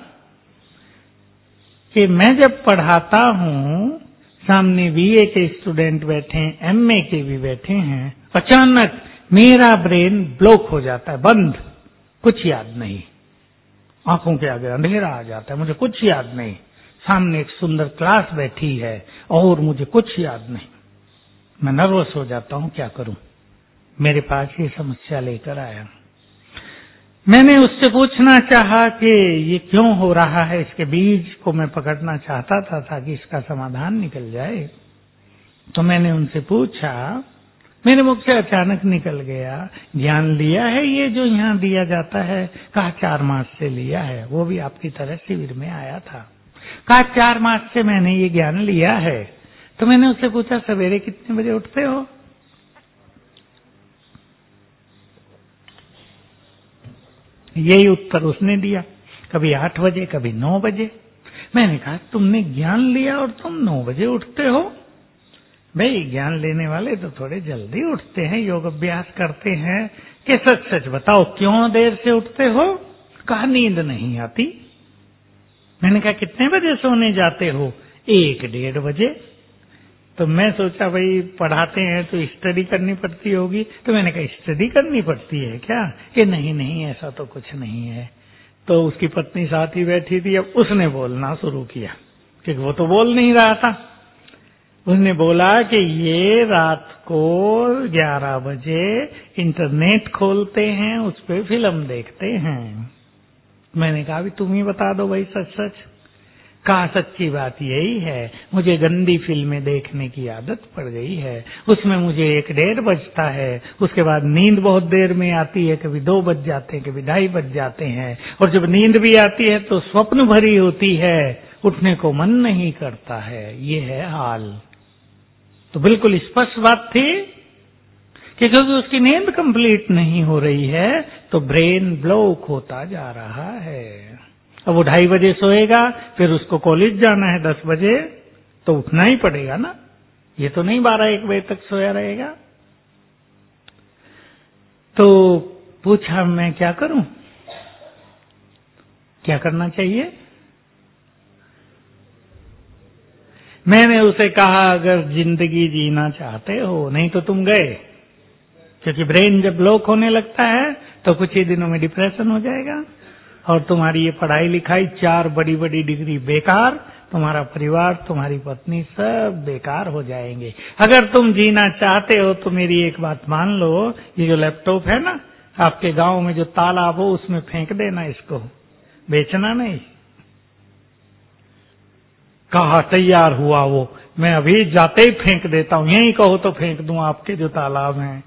S2: कि मैं जब पढ़ाता हूं, सामने बीए के स्टूडेंट बैठे हैं, एमए के भी बैठे हैं, अचानक मेरा ब्रेन ब्लॉक हो जाता है, बंद, कुछ याद नहीं, आंखों के आगे अंधेरा आ जाता है, मुझे कुछ याद नहीं। सामने एक सुंदर क्लास बैठी है और मुझे कुछ याद नहीं। मैं नर्वस हो जाता हूं, क्या करूं? मेरे पास ये समस्या लेकर आया। मैंने उससे पूछना चाहा कि ये क्यों हो रहा है, इसके बीज को मैं पकड़ना चाहता था ताकि इसका समाधान निकल जाए। तो मैंने उनसे पूछा, मेरे मुख से अचानक निकल गया, ज्ञान लिया है ये जो यहाँ दिया जाता है? कहा चार मास से लिया है, वो भी आपकी तरह शिविर में आया था। कहा चार मास से मैंने ये ज्ञान लिया है। तो मैंने उससे पूछा सवेरे कितने बजे उठते हो? यही उत्तर उसने दिया, कभी आठ बजे, कभी नौ बजे। मैंने कहा तुमने ज्ञान लिया और तुम नौ बजे उठते हो? भाई ज्ञान लेने वाले तो थोड़े जल्दी उठते हैं, योग अभ्यास करते हैं। कि सच सच बताओ क्यों देर से उठते हो? कहा नींद नहीं आती। मैंने कहा कितने बजे सोने जाते हो? एक डेढ़ बजे। तो मैं सोचा भाई पढ़ाते हैं तो स्टडी करनी पड़ती होगी। तो मैंने कहा स्टडी करनी पड़ती है क्या? कि नहीं नहीं ऐसा तो कुछ नहीं है। तो उसकी पत्नी साथ ही बैठी थी, अब उसने बोलना शुरू किया, क्योंकि वो तो बोल नहीं रहा था। उसने बोला कि ये रात को ग्यारह बजे इंटरनेट खोलते हैं, उस पे फिल्म देखते हैं। मैंने कहा अभी तुम ही बता दो भाई सच सच। कहा सच्ची बात यही है, मुझे गंदी फिल्में देखने की आदत पड़ गई है, उसमें मुझे एक डेढ़ बजता है, उसके बाद नींद बहुत देर में आती है, कभी दो बज जाते हैं, कभी ढाई बज जाते हैं, और जब नींद भी आती है तो स्वप्न भरी होती है, उठने को मन नहीं करता है। ये है हाल। तो बिल्कुल स्पष्ट बात थी कि क्योंकि उसकी नींद कंप्लीट नहीं हो रही है तो ब्रेन ब्लॉक होता जा रहा है। अब वो ढाई बजे सोएगा, फिर उसको कॉलेज जाना है दस बजे, तो उठना ही पड़ेगा ना। ये तो नहीं बारह एक बजे तक सोया रहेगा। तो पूछा मैं क्या करूं, क्या करना चाहिए? मैंने उसे कहा अगर जिंदगी जीना चाहते हो, नहीं तो तुम गए, क्योंकि ब्रेन जब ब्लॉक होने लगता है तो कुछ ही दिनों में डिप्रेशन हो जाएगा और तुम्हारी ये पढ़ाई लिखाई, चार बड़ी बड़ी डिग्री बेकार, तुम्हारा परिवार, तुम्हारी पत्नी सब बेकार हो जाएंगे। अगर तुम जीना चाहते हो तो मेरी एक बात मान लो, ये जो लैपटॉप है ना, आपके गांव में जो तालाब हो उसमें फेंक देना, इसको बेचना नहीं। कहा तैयार हुआ वो, मैं अभी जाते ही फेंक देता हूं, यही कहो तो फेंक दूं आपके जो तालाब हैं।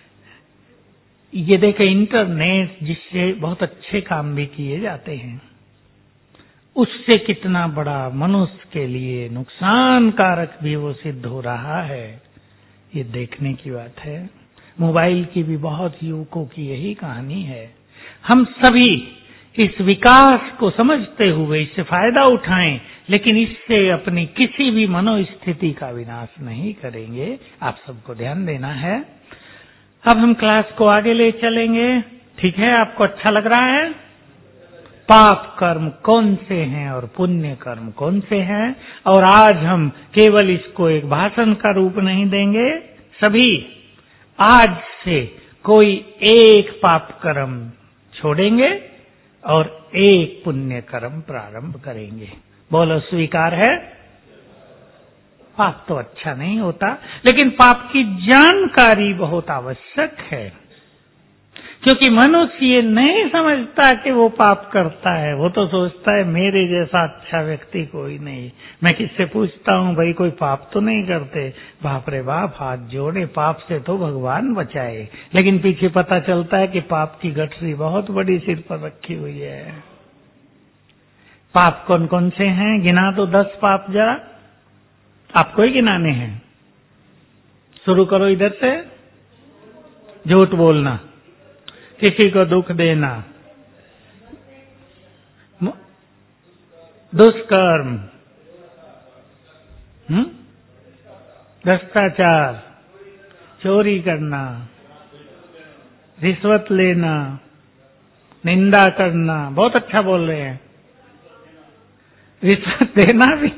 S2: ये देखे इंटरनेट जिससे बहुत अच्छे काम भी किए जाते हैं। उससे कितना बड़ा मनुष्य के लिए नुकसानकारक भी वो सिद्ध हो रहा है, ये देखने की बात है। मोबाइल की भी बहुत युवकों की यही कहानी है। हम सभी इस विकास को समझते हुए इससे फायदा उठाएं, लेकिन इससे अपनी किसी भी मनोस्थिति का विनाश नहीं करेंगे। आप सबको ध्यान देना है। अब हम क्लास को आगे ले चलेंगे, ठीक है? आपको अच्छा लग रहा है? पाप कर्म कौन से हैं और पुण्य कर्म कौन से हैं? और आज हम केवल इसको एक भाषण का रूप नहीं देंगे, सभी आज से कोई एक पाप कर्म छोड़ेंगे और एक पुण्य कर्म प्रारंभ करेंगे। बोलो, स्वीकार है? पाप तो अच्छा नहीं होता, लेकिन पाप की जानकारी बहुत आवश्यक है, क्योंकि मनुष्य ये नहीं समझता कि वो पाप करता है। वो तो सोचता है मेरे जैसा अच्छा व्यक्ति कोई नहीं। मैं किससे पूछता हूँ, भाई कोई पाप तो नहीं करते? बाप रे बाप, हाथ जोड़े, पाप से तो भगवान बचाए। लेकिन पीछे पता चलता है कि पाप की गठरी बहुत बड़ी सिर पर रखी हुई है। पाप कौन कौन से हैं? गिना तो दस पाप जरा, आपको ही गिनाने हैं। शुरू करो इधर से। झूठ बोलना, किसी को दुख देना, दुष्कर्म, हम्म, भ्रष्टाचार, चोरी करना, रिश्वत लेना, निंदा करना। बहुत अच्छा बोल रहे हैं। रिश्वत देना भी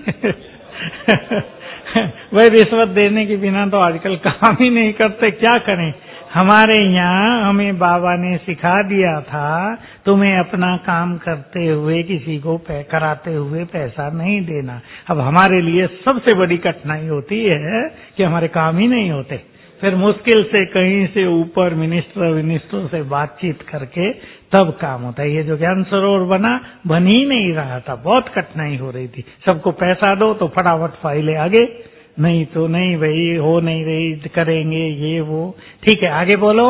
S2: वही रिश्वत देने के बिना तो आजकल काम ही नहीं करते, क्या करें? हमारे यहाँ हमें बाबा ने सिखा दिया था, तुम्हें अपना काम करते हुए किसी को कराते हुए पैसा नहीं देना। अब हमारे लिए सबसे बड़ी कठिनाई होती है कि हमारे काम ही नहीं होते। फिर मुश्किल से कहीं से ऊपर मिनिस्टर मिनिस्टरों से बातचीत करके तब काम होता है। ये जो ज्ञान सरोवर बना, बन ही नहीं रहा था, बहुत कठिनाई हो रही थी। सबको पैसा दो तो फटाफट फाइलें आगे, नहीं तो नहीं भाई, हो नहीं रही, करेंगे ये वो। ठीक है, आगे बोलो।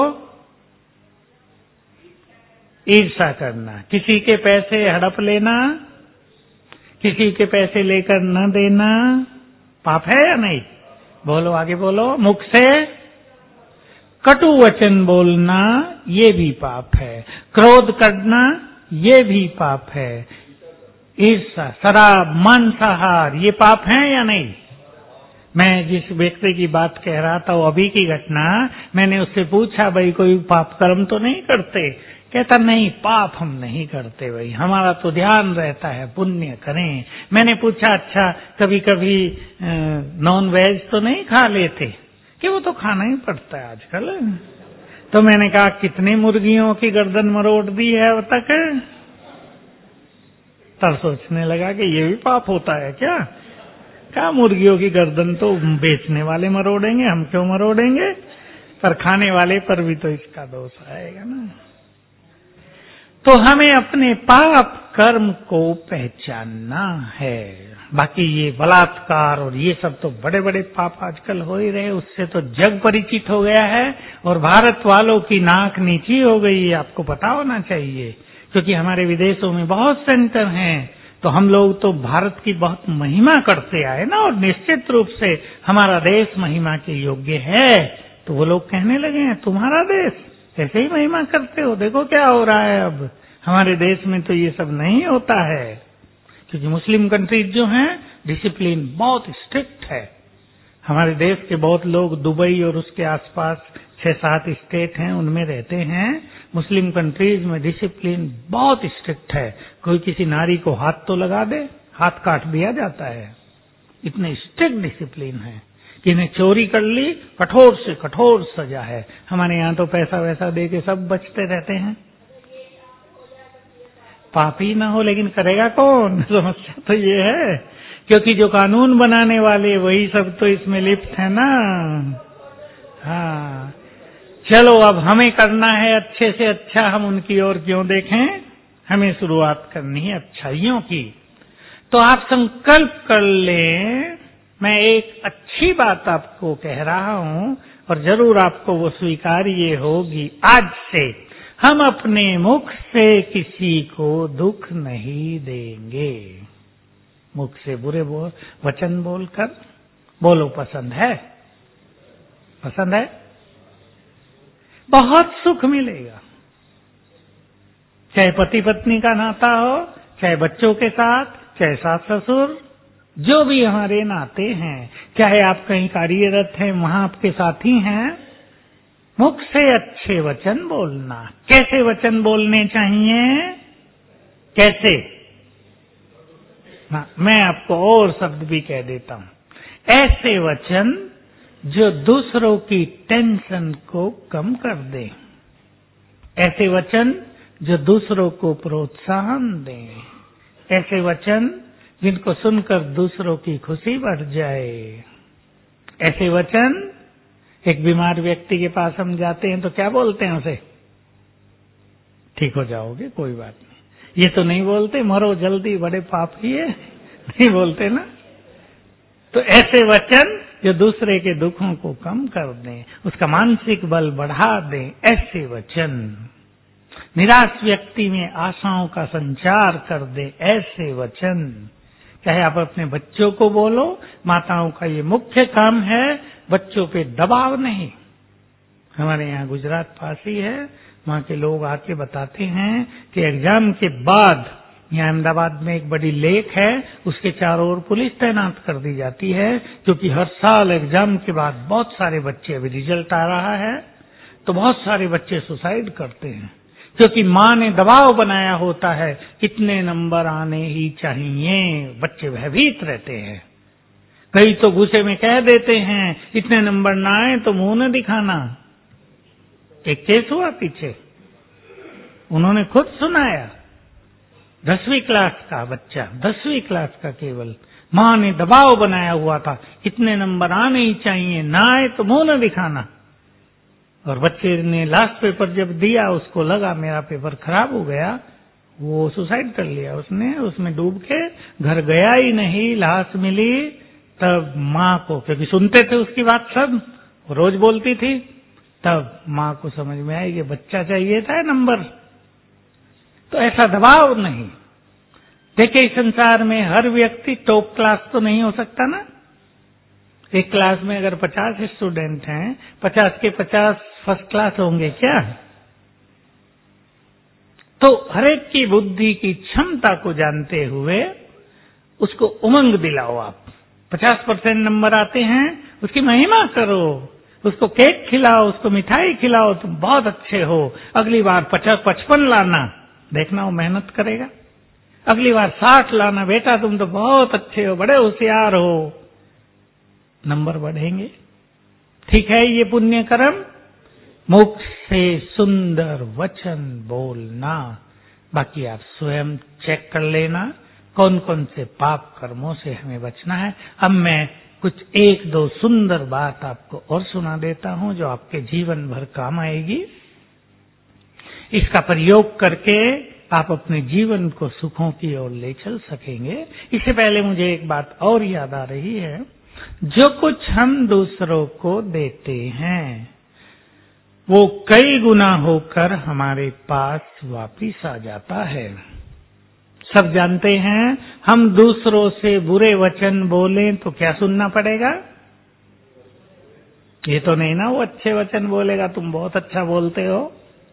S2: ईर्ष्या करना, किसी के पैसे हड़प लेना, किसी के पैसे लेकर न देना, पाप है या नहीं? बोलो, आगे बोलो। मुख से कटु वचन बोलना, ये भी पाप है। क्रोध करना, ये भी पाप है। ईर्ष्या, शराब, मांसाहार, ये पाप है या नहीं? मैं जिस व्यक्ति की बात कह रहा था, वो अभी की घटना, मैंने उससे पूछा, भाई कोई पाप कर्म तो नहीं करते? कहता नहीं, पाप हम नहीं करते भाई, हमारा तो ध्यान रहता है पुण्य करें। मैंने पूछा, अच्छा कभी कभी नॉन वेज तो नहीं खा लेते? कि वो तो खाना ही पड़ता है आजकल। तो मैंने कहा, कितनी मुर्गियों की गर्दन मरोड़ दी है अब तक? तब सोचने लगा कि ये भी पाप होता है क्या? क्या मुर्गियों की गर्दन तो बेचने वाले मरोड़ेंगे, हम क्यों मरोड़ेंगे? पर खाने वाले पर भी तो इसका दोष आएगा ना। तो हमें अपने पाप कर्म को पहचानना है। बाकी ये बलात्कार और ये सब तो बड़े बड़े पाप आजकल हो ही रहे, उससे तो जग परिचित हो गया है और भारत वालों की नाक नीची हो गई है, आपको पता होना चाहिए। क्योंकि हमारे विदेशों में बहुत सेंटर हैं, तो हम लोग तो भारत की बहुत महिमा करते आए ना, और निश्चित रूप से हमारा देश महिमा के योग्य है। तो वो लोग कहने लगे हैं, तुम्हारा देश ऐसे ही महिमा करते हो, देखो क्या हो रहा है अब। हमारे देश में तो ये सब नहीं होता है, क्योंकि मुस्लिम कंट्रीज जो हैं डिसिप्लिन बहुत स्ट्रिक्ट है। हमारे देश के बहुत लोग दुबई और उसके आसपास छह सात स्टेट हैं, उनमें रहते हैं। मुस्लिम कंट्रीज में डिसिप्लिन बहुत स्ट्रिक्ट है। कोई किसी नारी को हाथ तो लगा दे, हाथ काट दिया जाता है। इतने स्ट्रिक्ट डिसिप्लिन है कि इन्हें चोरी कर ली, कठोर से कठोर सजा है। हमारे यहाँ तो पैसा वैसा दे के सब बचते रहते हैं। पापी ना हो, लेकिन करेगा कौन? समस्या तो ये है, क्योंकि जो कानून बनाने वाले वही सब तो इसमें लिप्त है ना। हाँ, चलो अब हमें करना है अच्छे से अच्छा, हम उनकी ओर क्यों देखें? हमें शुरुआत करनी है अच्छाइयों की। तो आप संकल्प कर लें, मैं एक अच्छी बात आपको कह रहा हूं और जरूर आपको वो स्वीकार्य होगी। आज से हम अपने मुख से किसी को दुख नहीं देंगे। मुख से बुरे बोल वचन बोलकर बोलो, पसंद है? पसंद है? बहुत सुख मिलेगा। चाहे पति पत्नी का नाता हो, चाहे बच्चों के साथ, चाहे सास ससुर, जो भी हमारे नाते हैं, चाहे आप कहीं कार्यरत हैं, वहां आपके साथी हैं, मुख से अच्छे वचन बोलना। कैसे वचन बोलने चाहिए? कैसे? हाँ, मैं आपको और शब्द भी कह देता हूं। ऐसे वचन जो दूसरों की टेंशन को कम कर दे, ऐसे वचन जो दूसरों को प्रोत्साहन दें, ऐसे वचन जिनको सुनकर दूसरों की खुशी बढ़ जाए। ऐसे वचन, एक बीमार व्यक्ति के पास हम जाते हैं तो क्या बोलते हैं उसे? ठीक हो जाओगे, कोई बात नहीं। ये तो नहीं बोलते मरो जल्दी, बड़े पापी है, नहीं बोलते ना। तो ऐसे वचन जो दूसरे के दुखों को कम कर दें, उसका मानसिक बल बढ़ा दें, ऐसे वचन। निराश व्यक्ति में आशाओं का संचार कर दे, ऐसे वचन। चाहे आप अपने बच्चों को बोलो, माताओं का ये मुख्य काम है, बच्चों पे दबाव नहीं। हमारे यहाँ गुजरात पास ही है, वहाँ के लोग आके बताते हैं कि एग्जाम के बाद, यहाँ अहमदाबाद में एक बड़ी लेक है, उसके चारों ओर पुलिस तैनात कर दी जाती है, क्योंकि हर साल एग्जाम के बाद बहुत सारे बच्चे, अभी रिजल्ट आ रहा है तो बहुत सारे बच्चे सुसाइड करते हैं, क्योंकि माँ ने दबाव बनाया होता है, इतने नंबर आने ही चाहिए। बच्चे भयभीत रहते हैं। कई तो गुस्से में कह देते हैं, इतने नंबर ना आए तो मुंह न दिखाना। एक केस हुआ पीछे, उन्होंने खुद सुनाया। दसवीं क्लास का बच्चा, दसवीं क्लास का केवल, माँ ने दबाव बनाया हुआ था, इतने नंबर आने ही चाहिए, ना आए तो मुंह न दिखाना। और बच्चे ने लास्ट पेपर जब दिया, उसको लगा मेरा पेपर खराब हो गया, वो सुसाइड कर लिया उसने। उसमें डूब के घर गया ही नहीं, लाश मिली तब माँ को, क्योंकि सुनते थे उसकी बात सब, रोज बोलती थी, तब माँ को समझ में आई कि बच्चा चाहिए था नंबर। तो ऐसा दबाव नहीं। देखिए, इस संसार में हर व्यक्ति टॉप क्लास तो नहीं हो सकता ना। एक क्लास में अगर पचास स्टूडेंट हैं, पचास के पचास फर्स्ट क्लास होंगे क्या? तो हरेक की बुद्धि की क्षमता को जानते हुए उसको उमंग दिलाओ। आप पचास परसेंट नंबर आते हैं, उसकी महिमा करो, उसको केक खिलाओ, उसको मिठाई खिलाओ, तुम बहुत अच्छे हो, अगली बार पचास पचपन लाना, देखना वो मेहनत करेगा। अगली बार साठ लाना, बेटा तुम तो बहुत अच्छे हो, बड़े होशियार हो, नंबर बढ़ेंगे। ठीक है, ये पुण्य कर्म, मुख से सुंदर वचन बोलना। बाकी आप स्वयं चेक कर लेना कौन कौन से पाप कर्मों से हमें बचना है। अब मैं कुछ एक दो सुंदर बात आपको और सुना देता हूं जो आपके जीवन भर काम आएगी। इसका प्रयोग करके आप अपने जीवन को सुखों की ओर ले चल सकेंगे। इससे पहले मुझे एक बात और याद आ रही है, जो कुछ हम दूसरों को देते हैं वो कई गुना होकर हमारे पास वापिस आ जाता है। सब जानते हैं, हम दूसरों से बुरे वचन बोलें तो क्या सुनना पड़ेगा? ये तो नहीं ना वो अच्छे वचन बोलेगा, तुम बहुत अच्छा बोलते हो।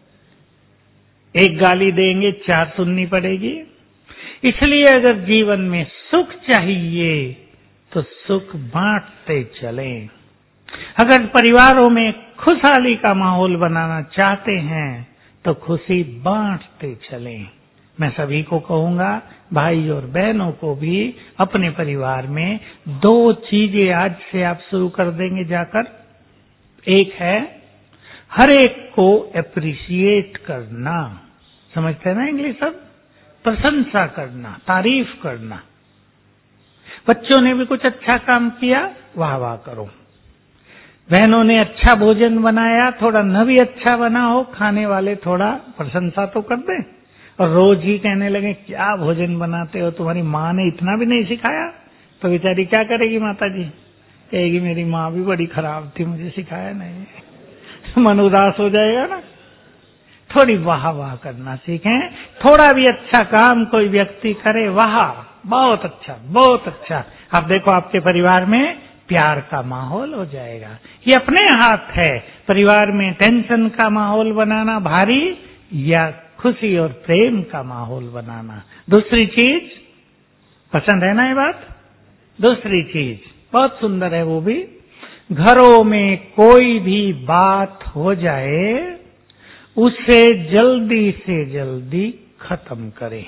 S2: एक गाली देंगे, चार सुननी पड़ेगी। इसलिए अगर जीवन में सुख चाहिए तो सुख बांटते चलें। अगर परिवारों में खुशहाली का माहौल बनाना चाहते हैं तो खुशी बांटते चलें। मैं सभी को कहूंगा, भाई और बहनों को भी, अपने परिवार में दो चीजें आज से आप शुरू कर देंगे जाकर। एक है हर एक को एप्रिशिएट करना, समझते हैं ना इंग्लिश सब, प्रशंसा करना, तारीफ करना। बच्चों ने भी कुछ अच्छा काम किया, वाह वाह करो। बहनों ने अच्छा भोजन बनाया, थोड़ा न भी अच्छा बना हो, खाने वाले थोड़ा प्रशंसा तो कर दें। और रोज ही कहने लगे क्या भोजन बनाते हो, तुम्हारी माँ ने इतना भी नहीं सिखाया, तो बेचारी क्या करेगी माता जी? कहेगी मेरी माँ भी बड़ी खराब थी, मुझे सिखाया नहीं। मन उदास हो जाएगा ना। थोड़ी वाह वाह करना सीखें। थोड़ा भी अच्छा काम कोई व्यक्ति करे, वाह बहुत अच्छा बहुत अच्छा। आप देखो आपके परिवार में प्यार का माहौल हो जाएगा। ये अपने हाथ है परिवार में टेंशन का माहौल बनाना भारी या खुशी और प्रेम का माहौल बनाना। दूसरी चीज, पसंद है ना ये बात? दूसरी चीज बहुत सुंदर है वो भी, घरों में कोई भी बात हो जाए उसे जल्दी से जल्दी खत्म करें।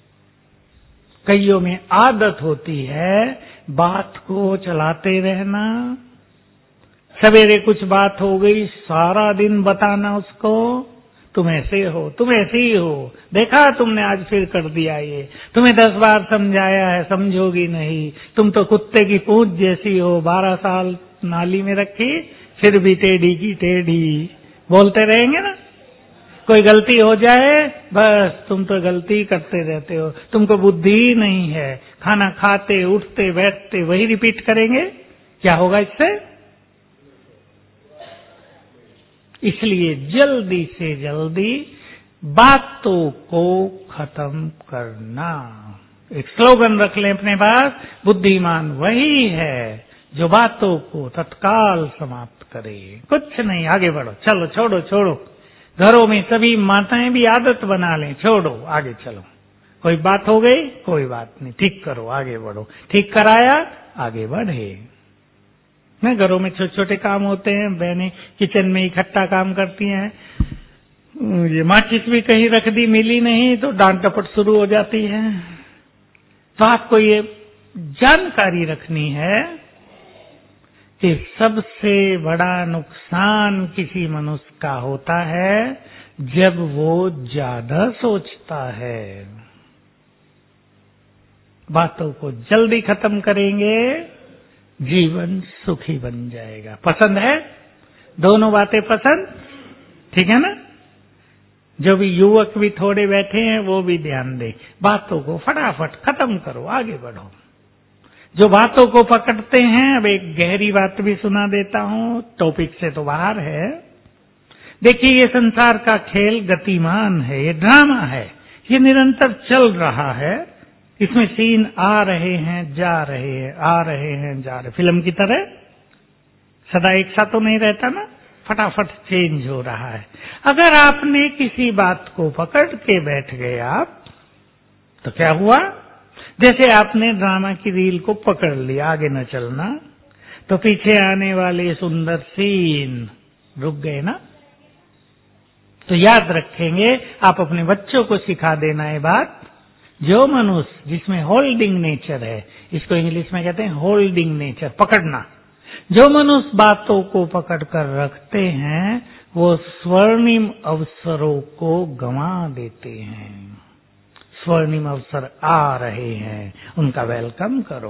S2: कईयों में आदत होती है बात को चलाते रहना। सवेरे कुछ बात हो गई, सारा दिन बताना उसको, तुम ऐसे हो, तुम ऐसे ही हो, देखा तुमने आज फिर कर दिया ये, तुम्हें दस बार समझाया है समझोगी नहीं, तुम तो कुत्ते की पूंछ जैसी हो, बारह साल नाली में रखी फिर भी टेढ़ी की टेढ़ी। बोलते रहेंगे ना। कोई गलती हो जाए बस तुम तो गलती करते रहते हो, तुमको बुद्धि ही नहीं है, खाना खाते उठते बैठते वही रिपीट करेंगे। क्या होगा इससे? इसलिए जल्दी से जल्दी बातों को खत्म करना। एक स्लोगन रख लें अपने पास, बुद्धिमान वही है जो बातों को तत्काल समाप्त करे। कुछ नहीं, आगे बढ़ो, चलो छोड़ो छोड़ो। घरों में सभी माताएं भी आदत बना लें, छोड़ो आगे चलो। कोई बात हो गई, कोई बात नहीं, ठीक करो आगे बढ़ो, ठीक कराया आगे बढ़े। न घरों में छोटे छोटे काम होते हैं, बहनें किचन में इकट्ठा काम करती हैं, ये माचिस भी कहीं रख दी मिली नहीं तो डांट डपट शुरू हो जाती है। तो आपको ये जानकारी रखनी है कि सबसे बड़ा नुकसान किसी मनुष्य का होता है जब वो ज्यादा सोचता है। बातों को जल्दी खत्म करेंगे, जीवन सुखी बन जाएगा। पसंद है? दोनों बातें पसंद? ठीक है ना? जो भी युवक भी थोड़े बैठे हैं वो भी ध्यान दें, बातों को फटाफट खत्म करो, आगे बढ़ो। जो बातों को पकड़ते हैं, अब एक गहरी बात भी सुना देता हूं, टॉपिक से तो बाहर है। देखिए ये संसार का खेल गतिमान है, ये ड्रामा है, ये निरंतर चल रहा है। इसमें सीन आ रहे हैं जा रहे हैं, आ रहे हैं जा रहे, फिल्म की तरह सदा एक सा तो नहीं रहता ना, फटाफट चेंज हो रहा है। अगर आपने किसी बात को पकड़ के बैठ गए आप, तो क्या हुआ? जैसे आपने ड्रामा की रील को पकड़ लिया, आगे न चलना, तो पीछे आने वाले सुंदर सीन रुक गए ना। तो याद रखेंगे, आप अपने बच्चों को सिखा देना ये बात, जो मनुष्य जिसमें होल्डिंग नेचर है, इसको इंग्लिश में कहते हैं होल्डिंग नेचर, पकड़ना। जो मनुष्य बातों को पकड़ कर रखते हैं वो स्वर्णिम अवसरों को गंवा देते हैं। स्वर्णिम अवसर आ रहे हैं, उनका वेलकम करो।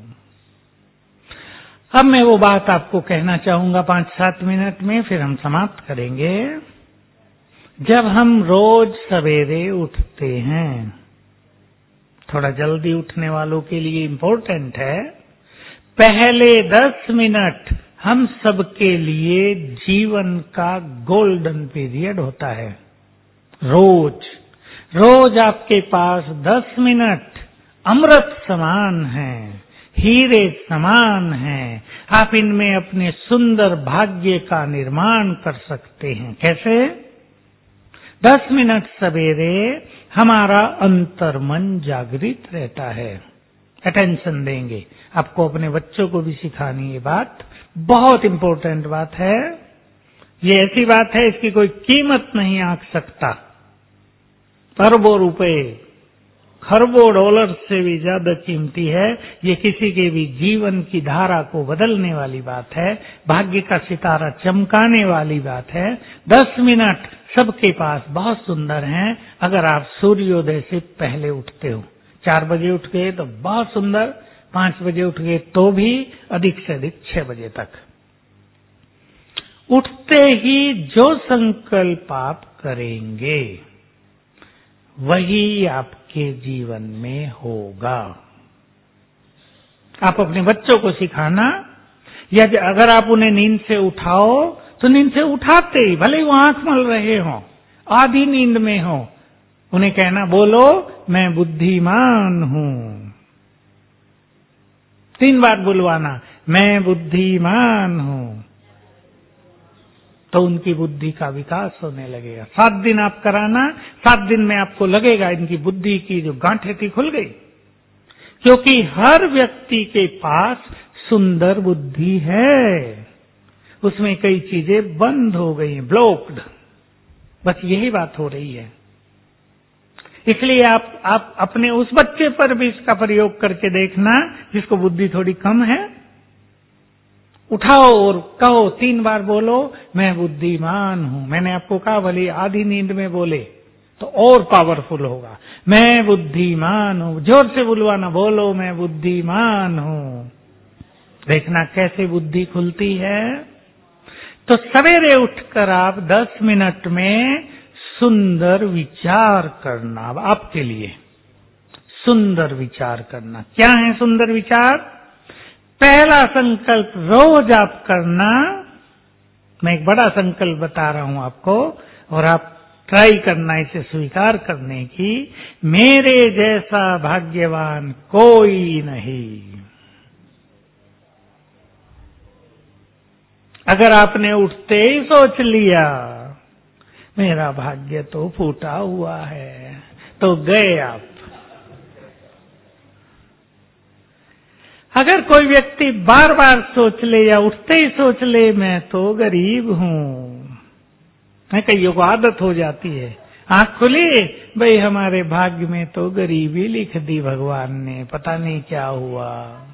S2: अब मैं वो बात आपको कहना चाहूंगा पांच सात मिनट में, फिर हम समाप्त करेंगे। जब हम रोज सवेरे उठते हैं, थोड़ा जल्दी उठने वालों के लिए इम्पोर्टेंट है, पहले दस मिनट हम सबके लिए जीवन का गोल्डन पीरियड होता है। रोज रोज आपके पास दस मिनट अमृत समान हैं, हीरे समान हैं। आप इनमें अपने सुंदर भाग्य का निर्माण कर सकते हैं। कैसे? दस मिनट सवेरे हमारा अंतर्मन जागृत रहता है, अटेंशन देंगे। आपको अपने बच्चों को भी सिखानी ये बात, बहुत इंपॉर्टेंट बात है। ये ऐसी बात है इसकी कोई कीमत नहीं आंक सकता। अरबों रुपए, खरबों डॉलर से भी ज्यादा कीमती है। ये किसी के भी जीवन की धारा को बदलने वाली बात है, भाग्य का सितारा चमकाने वाली बात है। दस मिनट सबके पास बहुत सुंदर हैं। अगर आप सूर्योदय से पहले उठते हो, चार बजे उठ गए तो बहुत सुंदर, पांच बजे उठ गए तो भी, अधिक से अधिक छह बजे तक। उठते ही जो संकल्प आप करेंगे वही आपके जीवन में होगा। आप अपने बच्चों को सिखाना, या अगर आप उन्हें नींद से उठाओ तो नींद से उठाते ही, भले ही वो आंख मल रहे हों, आधी नींद में हो, उन्हें कहना बोलो मैं बुद्धिमान हूं। तीन बार बुलवाना मैं बुद्धिमान हूं, तो उनकी बुद्धि का विकास होने लगेगा। सात दिन आप कराना, सात दिन में आपको लगेगा इनकी बुद्धि की जो गांठें थी खुल गई। क्योंकि हर व्यक्ति के पास सुंदर बुद्धि है, उसमें कई चीजें बंद हो गई, ब्लॉक्ड। बस यही बात हो रही है। इसलिए आप आप अपने उस बच्चे पर भी इसका प्रयोग करके देखना जिसको बुद्धि थोड़ी कम है। उठाओ और कहो, तीन बार बोलो मैं बुद्धिमान हूं। मैंने आपको कहा भले आधी नींद में बोले तो और पावरफुल होगा। मैं बुद्धिमान हूं, जोर से बुलवाना, बोलो मैं बुद्धिमान हूं। देखना कैसे बुद्धि खुलती है। तो सवेरे उठकर आप दस मिनट में सुंदर विचार करना। आपके लिए सुंदर विचार करना। क्या है सुंदर विचार? पहला संकल्प रोज आप करना। मैं एक बड़ा संकल्प बता रहा हूं आपको, और आप ट्राई करना इसे स्वीकार करने की। मेरे जैसा भाग्यवान कोई नहीं। अगर आपने उठते ही सोच लिया मेरा भाग्य तो फूटा हुआ है, तो गए आप। अगर कोई व्यक्ति बार बार सोच ले या उठते ही सोच ले मैं तो गरीब हूं, है कईयों को आदत हो जाती है, आंख खुली भाई हमारे भाग्य में तो गरीबी लिख दी भगवान ने, पता नहीं क्या हुआ।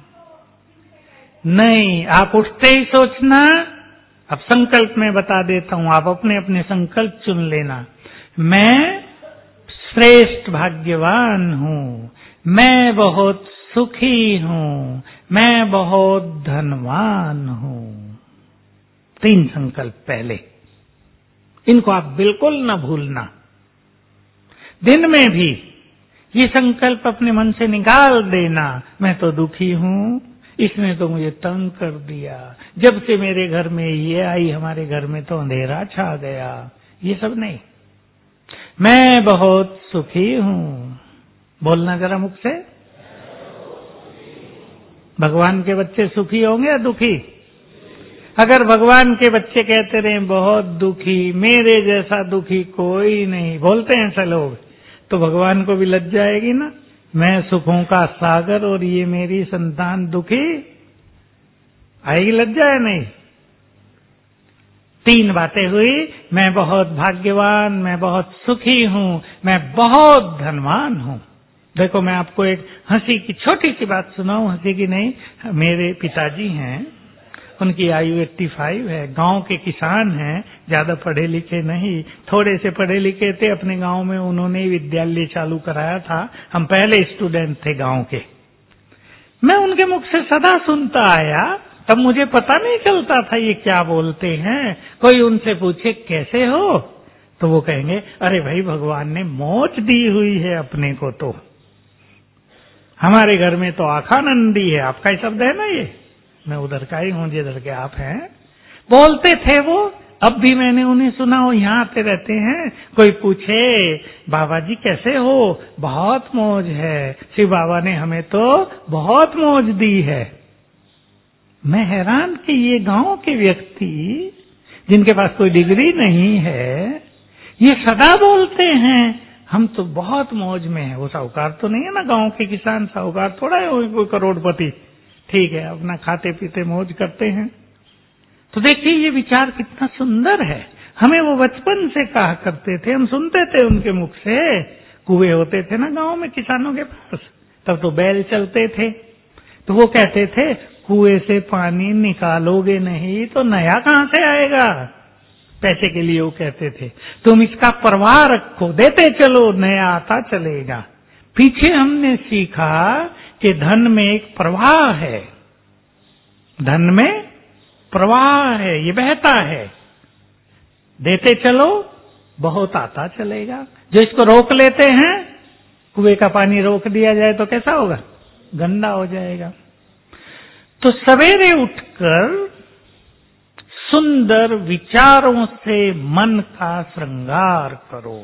S2: नहीं, आप उठते ही सोचना। अब संकल्प में बता देता हूं, आप अपने अपने संकल्प चुन लेना। मैं श्रेष्ठ भाग्यवान हूं, मैं बहुत सुखी हूं, मैं बहुत धनवान हूं। तीन संकल्प पहले, इनको आप बिल्कुल न भूलना। दिन में भी ये संकल्प अपने मन से निकाल देना। मैं तो दुखी हूं, इसने तो मुझे तंग कर दिया, जब से मेरे घर में ये आई हमारे घर में तो अंधेरा छा गया। ये सब नहीं, मैं बहुत सुखी हूं। बोलना जरा मुख से। भगवान के बच्चे सुखी होंगे या दुखी? अगर भगवान के बच्चे कहते रहे बहुत दुखी, मेरे जैसा दुखी कोई नहीं, बोलते हैं ऐसे लोग, तो भगवान को भी लज्जा आएगी ना। मैं सुखों का सागर और ये मेरी संतान दुखी, आएगी लज्जा है नहीं? तीन बातें हुई, मैं बहुत भाग्यवान, मैं बहुत सुखी हूं, मैं बहुत धनवान हूं। देखो मैं आपको एक हंसी की छोटी सी बात सुनाऊं, हंसी की नहीं। मेरे पिताजी हैं, उनकी आयु पचासी है, गांव के किसान हैं, ज्यादा पढ़े लिखे नहीं, थोड़े से पढ़े लिखे थे। अपने गांव में उन्होंने ही विद्यालय चालू कराया था, हम पहले स्टूडेंट थे गांव के। मैं उनके मुख से सदा सुनता आया, तब मुझे पता नहीं चलता था ये क्या बोलते हैं। कोई उनसे पूछे कैसे हो, तो वो कहेंगे अरे भाई भगवान ने मौज दी हुई है अपने को, तो हमारे घर में तो आखानंदी है। आपका ही शब्द है ना ये, मैं उधर का ही हूं जिधर के आप हैं। बोलते थे वो, अब भी मैंने उन्हें सुना, हो यहाँ आते रहते हैं। कोई पूछे बाबा जी कैसे हो, बहुत मौज है, शिव बाबा ने हमें तो बहुत मौज दी है। मैं हैरान कि ये गांव के व्यक्ति जिनके पास कोई डिग्री नहीं है, ये सदा बोलते हैं हम तो बहुत मौज में हैं। वो साहूकार तो नहीं है ना, गांव के किसान साहूकार थोड़ा है कोई करोड़पति, ठीक है अपना खाते पीते मौज करते हैं। तो देखिए ये विचार कितना सुंदर है। हमें वो बचपन से कहा करते थे, हम सुनते थे उनके मुख से। कुएं होते थे ना गांव में किसानों के पास, तब तो बैल चलते थे, तो वो कहते थे कुएं से पानी निकालोगे नहीं तो नया कहां से आएगा। पैसे के लिए वो कहते थे तुम इसका परवाह रखो, देते चलो, नया आता चलेगा। पीछे हमने सीखा कि धन में एक प्रवाह है, धन में प्रवाह है, ये बहता है, देते चलो बहुत आता चलेगा। जो इसको रोक लेते हैं, कुएं का पानी रोक दिया जाए तो कैसा होगा, गंदा हो जाएगा। तो सवेरे उठकर सुंदर विचारों से मन का श्रृंगार करो।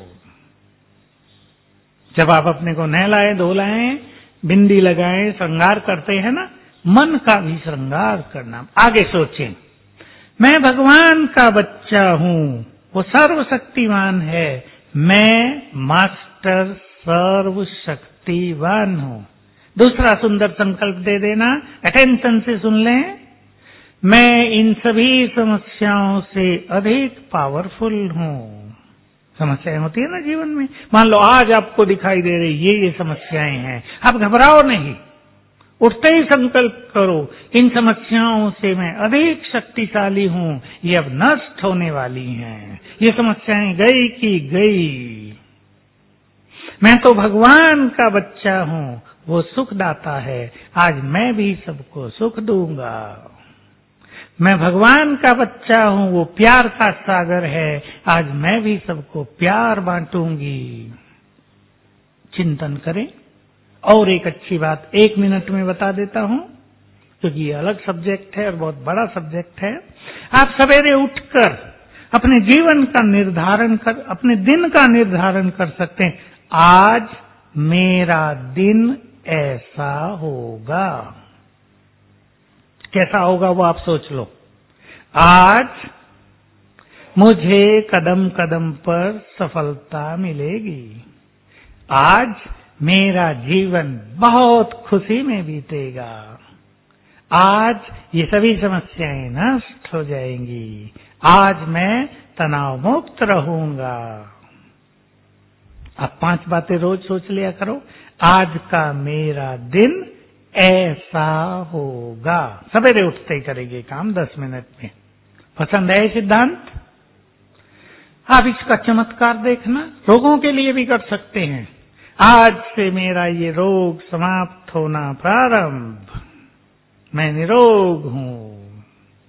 S2: जब आप अपने को नहलाए धोलाएं, बिंदी लगाएं, श्रृंगार करते हैं ना, मन का भी श्रृंगार करना। आगे सोचें, मैं भगवान का बच्चा हूं, वो सर्वशक्तिमान है, मैं मास्टर सर्वशक्तिवान हूं। दूसरा सुंदर संकल्प दे देना, अटेंशन से सुन लें, मैं इन सभी समस्याओं से अधिक पावरफुल हूं। समस्याएं होती है ना जीवन में, मान लो आज आपको दिखाई दे रही ये ये समस्याएं हैं, आप घबराओ नहीं, उठते ही संकल्प करो, इन समस्याओं से मैं अधिक शक्तिशाली हूं, ये अब नष्ट होने वाली हैं, ये समस्याएं गई की गई। मैं तो भगवान का बच्चा हूं, वो सुखदाता है, आज मैं भी सबको सुख दूंगा। मैं भगवान का बच्चा हूं, वो प्यार का सागर है, आज मैं भी सबको प्यार बांटूंगी। चिंतन करें। और एक अच्छी बात एक मिनट में बता देता हूं, क्योंकि ये अलग सब्जेक्ट है और बहुत बड़ा सब्जेक्ट है। आप सवेरे उठकर अपने जीवन का निर्धारण कर, अपने दिन का निर्धारण कर सकते हैं, आज मेरा दिन ऐसा होगा। कैसा होगा वो आप सोच लो। आज मुझे कदम कदम पर सफलता मिलेगी, आज मेरा जीवन बहुत खुशी में बीतेगा, आज ये सभी समस्याएं नष्ट हो जाएंगी, आज मैं तनाव मुक्त रहूंगा। आप पांच बातें रोज सोच लिया करो, आज का मेरा दिन ऐसा होगा। सवेरे उठते ही करेंगे काम दस मिनट में। पसंद है सिद्धांत? आप इसका चमत्कार देखना, रोगों के लिए भी कर सकते हैं। आज से मेरा ये रोग समाप्त होना प्रारंभ, मैं निरोग हूं।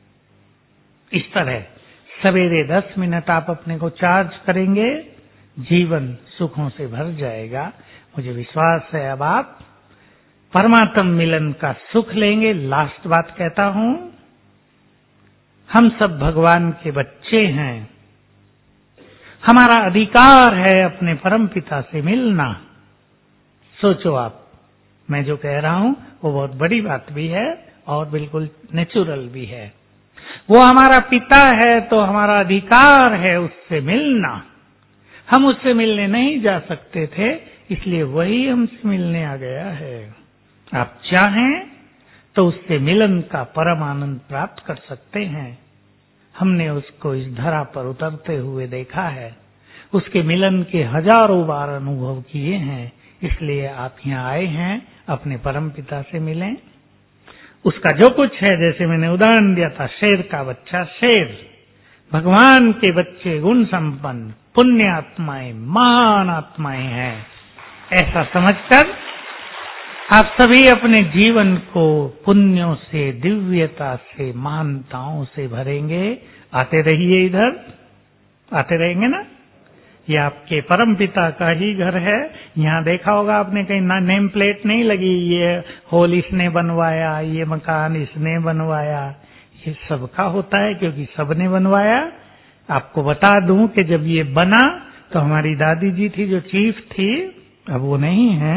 S2: इस तरह सवेरे दस मिनट आप अपने को चार्ज करेंगे, जीवन सुखों से भर जाएगा। मुझे विश्वास है अब आप परमात्म मिलन का सुख लेंगे। लास्ट बात कहता हूं, हम सब भगवान के बच्चे हैं, हमारा अधिकार है अपने परम पिता से मिलना। सोचो आप, मैं जो कह रहा हूं वो बहुत बड़ी बात भी है और बिल्कुल नेचुरल भी है। वो हमारा पिता है तो हमारा अधिकार है उससे मिलना। हम उससे मिलने नहीं जा सकते थे, इसलिए वही हमसे मिलने आ गया है। आप चाहें तो उससे मिलन का परम आनंद प्राप्त कर सकते हैं। हमने उसको इस धरा पर उतरते हुए देखा है, उसके मिलन के हजारों बार अनुभव किए हैं, इसलिए आप यहाँ आए हैं अपने परम पिता से मिलें। उसका जो कुछ है, जैसे मैंने उदाहरण दिया था, शेर का बच्चा शेर, भगवान के बच्चे गुण संपन्न पुण्य आत्माएं, महान आत्माएं हैं, ऐसा समझकर आप सभी अपने जीवन को पुण्यों से, दिव्यता से, महानताओं से भरेंगे। आते रहिए, इधर आते रहेंगे ना। ये आपके परम पिता का ही घर है। यहाँ देखा होगा आपने कहीं ना नेम प्लेट नहीं लगी, ये हॉल इसने बनवाया, ये मकान इसने बनवाया। ये सबका होता है क्योंकि सबने बनवाया। आपको बता दूं कि जब ये बना तो हमारी दादी जी थी जो चीफ थी, अब वो नहीं है,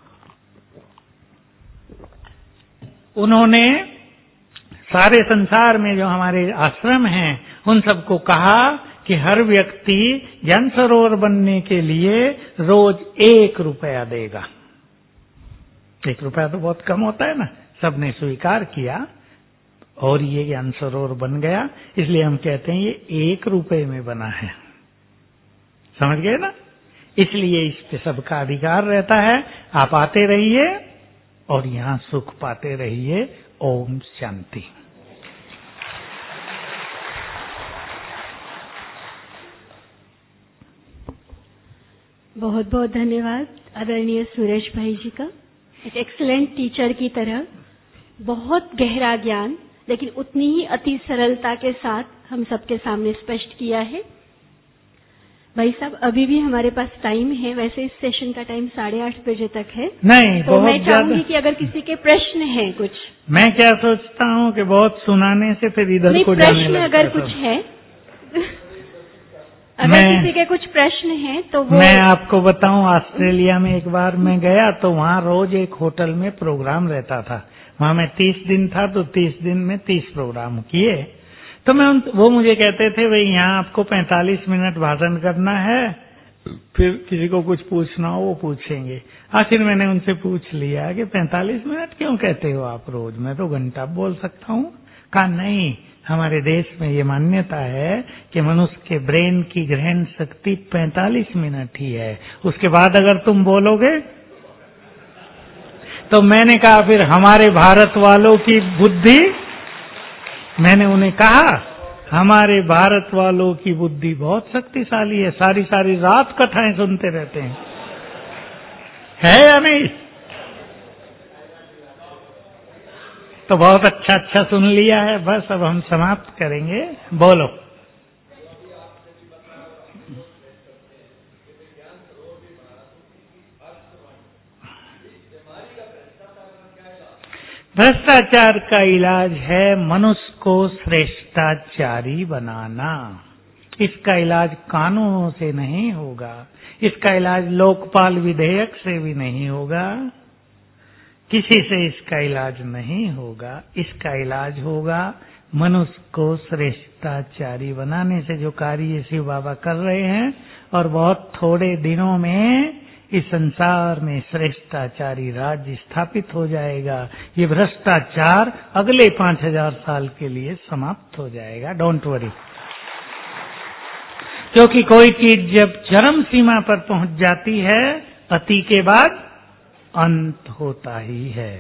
S2: उन्होंने सारे संसार में जो हमारे आश्रम हैं उन सबको कहा कि हर व्यक्ति ज्ञान सरोवर बनने के लिए रोज एक रुपया देगा। एक रुपया तो बहुत कम होता है ना। सबने स्वीकार किया और ये ज्ञान सरोवर बन गया। इसलिए हम कहते हैं ये एक रुपए में बना है। समझ गए ना। इसलिए इस पे सबका अधिकार रहता है। आप आते रहिए और यहाँ सुख पाते रहिए। ओम शांति।
S1: बहुत बहुत धन्यवाद आदरणीय सुरेश भाई जी का। एक एक्सीलेंट टीचर की तरह बहुत गहरा ज्ञान, लेकिन उतनी ही अति सरलता के साथ हम सबके सामने स्पष्ट किया है। भाई साहब, अभी भी हमारे पास टाइम है। वैसे इस सेशन का टाइम साढ़े आठ बजे तक है।
S2: नहीं,
S1: तो मैं चाहूंगी कि अगर किसी के प्रश्न हैं कुछ।
S2: मैं क्या सोचता हूँ कि बहुत सुनाने से फिर इधर को जाने लगता है।
S1: प्रश्न अगर कुछ है अगर
S2: मैं,
S1: किसी के कुछ प्रश्न हैं तो वो
S2: मैं आपको बताऊं, ऑस्ट्रेलिया में एक बार मैं गया तो वहाँ रोज एक होटल में प्रोग्राम रहता था। वहाँ मैं तीस दिन था तो तीस दिन में तीस प्रोग्राम किए। तो मैं उन, वो मुझे कहते थे भाई यहाँ आपको पैंतालीस मिनट भाषण करना है, फिर किसी को कुछ पूछना हो वो पूछेंगे। आखिर मैंने उनसे पूछ लिया कि पैंतालीस मिनट क्यों कहते हो आप रोज, मैं तो घंटा बोल सकता हूँ। कहा नहीं, हमारे देश में ये मान्यता है कि मनुष्य के ब्रेन की ग्रहण शक्ति पैंतालीस मिनट ही है, उसके बाद अगर तुम बोलोगे। तो मैंने कहा फिर हमारे भारत वालों की बुद्धि, मैंने उन्हें कहा हमारे भारत वालों की बुद्धि बहुत शक्तिशाली है, सारी सारी रात कथाएं सुनते रहते हैं, है या नहीं? तो बहुत अच्छा अच्छा सुन लिया है, बस अब हम समाप्त करेंगे। बोलो। भ्रष्टाचार का इलाज है मनुष्य को श्रेष्ठाचारी बनाना। इसका इलाज कानूनों से नहीं होगा, इसका इलाज लोकपाल विधेयक से भी नहीं होगा, किसी से इसका इलाज नहीं होगा। इसका इलाज होगा मनुष्य को श्रेष्ठाचारी बनाने से, जो कार्य शिव बाबा कर रहे हैं। और बहुत थोड़े दिनों में इस संसार में श्रेष्ठाचारी राज्य स्थापित हो जाएगा। ये भ्रष्टाचार अगले पांच हजार साल के लिए समाप्त हो जाएगा। डोंट वरी, क्योंकि कोई चीज जब चरम सीमा पर पहुंच जाती है, अति के बाद अंत होता ही है।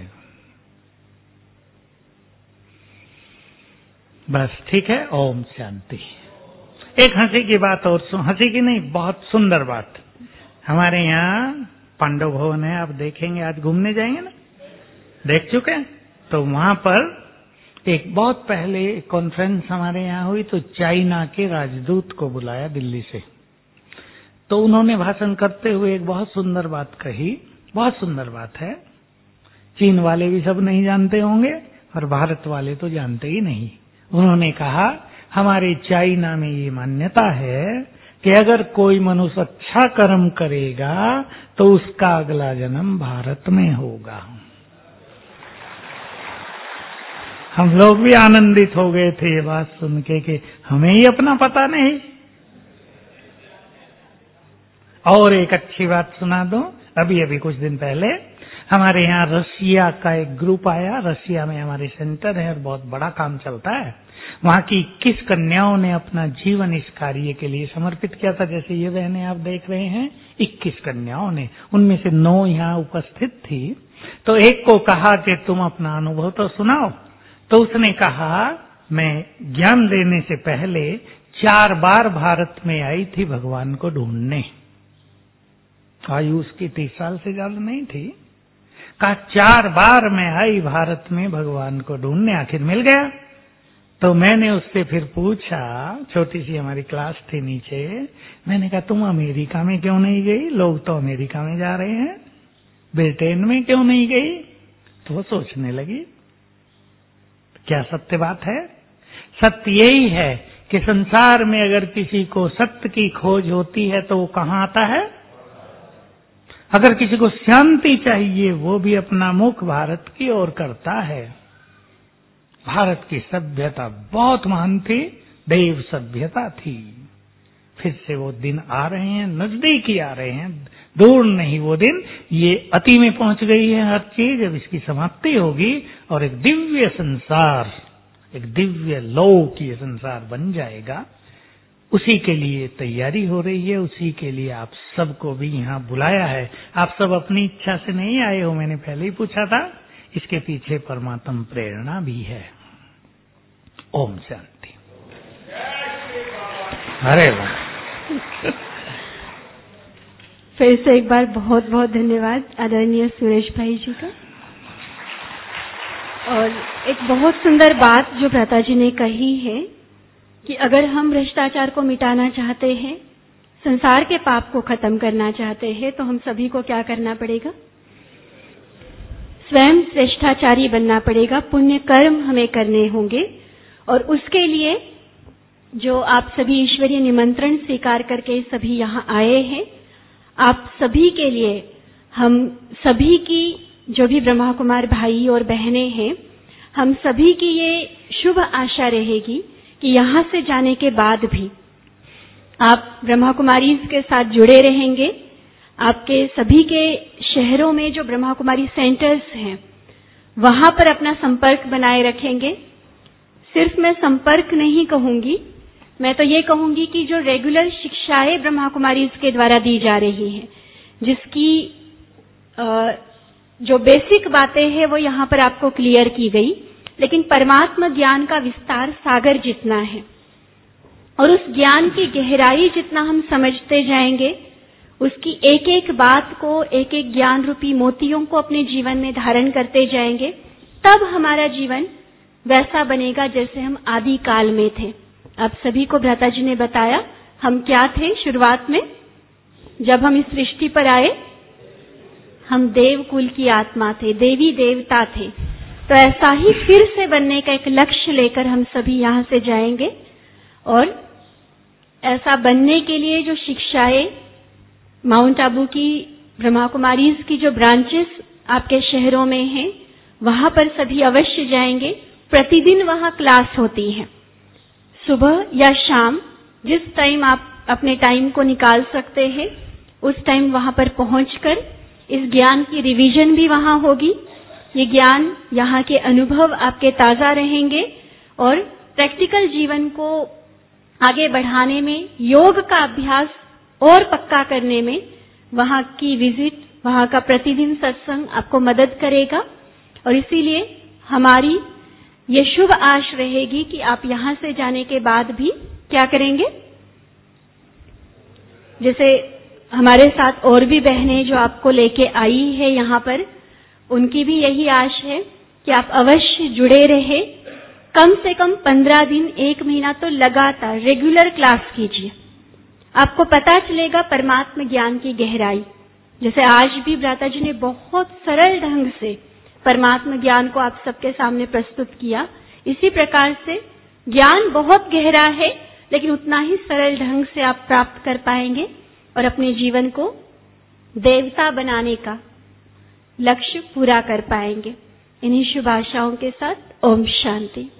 S2: बस ठीक है। ओम शांति। एक हंसी की बात और सुन, हंसी की नहीं, बहुत सुंदर बात। हमारे यहाँ पांडव भवन है, आप देखेंगे, आज घूमने जाएंगे ना, देख चुके हैं। तो वहां पर एक बहुत पहले कॉन्फ्रेंस हमारे यहाँ हुई, तो चाइना के राजदूत को बुलाया दिल्ली से। तो उन्होंने भाषण करते हुए एक बहुत सुंदर बात कही, बहुत सुंदर बात है। चीन वाले भी सब नहीं जानते होंगे और भारत वाले तो जानते ही नहीं। उन्होंने कहा हमारे चाइना में ये मान्यता है कि अगर कोई मनुष्य अच्छा कर्म करेगा तो उसका अगला जन्म भारत में होगा। हम लोग भी आनंदित हो गए थे ये बात सुन के कि हमें ही अपना पता नहीं। और एक अच्छी बात सुना दूं, अभी अभी कुछ दिन पहले हमारे यहाँ रसिया का एक ग्रुप आया। रसिया में हमारे सेंटर है और बहुत बड़ा काम चलता है। वहाँ की इक्कीस कन्याओं ने अपना जीवन इस कार्य के लिए समर्पित किया था। जैसे ये बहनें आप देख रहे हैं, इक्कीस कन्याओं ने, उनमें से नौ यहाँ उपस्थित थी। तो एक को कहा कि तुम अपना अनुभव तो सुनाओ। तो उसने कहा मैं ज्ञान लेने से पहले चार बार भारत में आई थी भगवान को ढूंढने। आयु उसकी तीस साल से ज्यादा नहीं थी। कहा चार बार मैं आई भारत में भगवान को ढूंढने, आखिर मिल गया। तो मैंने उससे फिर पूछा, छोटी सी हमारी क्लास थी नीचे, मैंने कहा तुम अमेरिका में क्यों नहीं गई? लोग तो अमेरिका में जा रहे हैं, ब्रिटेन में क्यों नहीं गई? तो वो सोचने लगी। क्या सत्य बात है? सत्य यही है कि संसार में अगर किसी को सत्य की खोज होती है तो वो कहाँ आता है? अगर किसी को शांति चाहिए वो भी अपना मुख भारत की ओर करता है। भारत की सभ्यता बहुत महान थी, देव सभ्यता थी। फिर से वो दिन आ रहे हैं, नजदीक ही आ रहे हैं, दूर नहीं वो दिन। ये अति में पहुंच गई है हर चीज, अब इसकी समाप्ति होगी और एक दिव्य संसार, एक दिव्य लोक ये संसार बन जाएगा। उसी के लिए तैयारी हो रही है, उसी के लिए आप सबको भी यहाँ बुलाया है। आप सब अपनी इच्छा से नहीं आए हो, मैंने पहले ही पूछा था। इसके पीछे परमात्म प्रेरणा भी है। ओम शांति। अरे वाह।
S1: फिर से एक बार बहुत बहुत धन्यवाद आदरणीय सुरेश भाई जी का। और एक बहुत सुंदर बात जो भ्राता जी ने कही है कि अगर हम भ्रष्टाचार को मिटाना चाहते हैं संसार के पाप को खत्म करना चाहते हैं तो हम सभी को क्या करना पड़ेगा? स्वयं श्रेष्ठाचारी बनना पड़ेगा, पुण्य कर्म हमें करने होंगे। और उसके लिए जो आप सभी ईश्वरीय निमंत्रण स्वीकार करके सभी यहाँ आए हैं, आप सभी के लिए हम सभी की, जो भी ब्रह्मा कुमार भाई और बहनें हैं, हम सभी की ये शुभ आशा रहेगी कि यहाँ से जाने के बाद भी आप ब्रह्मा कुमारी के साथ जुड़े रहेंगे। आपके सभी के शहरों में जो ब्रह्मा कुमारी सेंटर्स हैं, वहां पर अपना संपर्क बनाए रखेंगे। सिर्फ मैं संपर्क नहीं कहूंगी, मैं तो ये कहूंगी कि जो रेगुलर शिक्षाएं ब्रह्मा कुमारी के द्वारा दी जा रही हैं, जिसकी जो बेसिक बातें हैं वो यहाँ पर आपको क्लियर की गई, लेकिन परमात्मा ज्ञान का विस्तार सागर जितना है और उस ज्ञान की गहराई जितना हम समझते जाएंगे, उसकी एक एक बात को, एक एक ज्ञान रूपी मोतियों को अपने जीवन में धारण करते जाएंगे, तब हमारा जीवन वैसा बनेगा जैसे हम आदि काल में थे। आप सभी को भ्राता जी ने बताया हम क्या थे शुरुआत में, जब हम इस सृष्टि पर आए हम देव कुल की आत्मा थे, देवी देवता थे। तो ऐसा ही फिर से बनने का एक लक्ष्य लेकर हम सभी यहाँ से जाएंगे और ऐसा बनने के लिए जो शिक्षाएं माउंट आबू की ब्रह्मा कुमारीज की जो ब्रांचेस आपके शहरों में हैं, वहां पर सभी अवश्य जाएंगे। प्रतिदिन वहां क्लास होती है, सुबह या शाम, जिस टाइम आप अपने टाइम को निकाल सकते हैं उस टाइम वहां पर पहुंचकर इस ज्ञान की रिवीजन भी वहां होगी। ये ज्ञान, यहाँ के अनुभव आपके ताजा रहेंगे और प्रैक्टिकल जीवन को आगे बढ़ाने में, योग का अभ्यास और पक्का करने में वहां की विजिट, वहां का प्रतिदिन सत्संग आपको मदद करेगा। और इसीलिए हमारी ये शुभ आश रहेगी कि आप यहां से जाने के बाद भी क्या करेंगे? जैसे हमारे साथ और भी बहनें जो आपको लेके आई है यहाँ पर, उनकी भी यही आश है कि आप अवश्य जुड़े रहे। कम से कम पंद्रह दिन, एक महीना तो लगातार रेगुलर क्लास कीजिए, आपको पता चलेगा परमात्मा ज्ञान की गहराई। जैसे आज भी भ्राता जी ने बहुत सरल ढंग से परमात्मा ज्ञान को आप सबके सामने प्रस्तुत किया, इसी प्रकार से ज्ञान बहुत गहरा है, लेकिन उतना ही सरल ढंग से आप प्राप्त कर पाएंगे और अपने जीवन को देवता बनाने का लक्ष्य पूरा कर पाएंगे। इन्हीं शुभ आशाओं के साथ ओम शांति।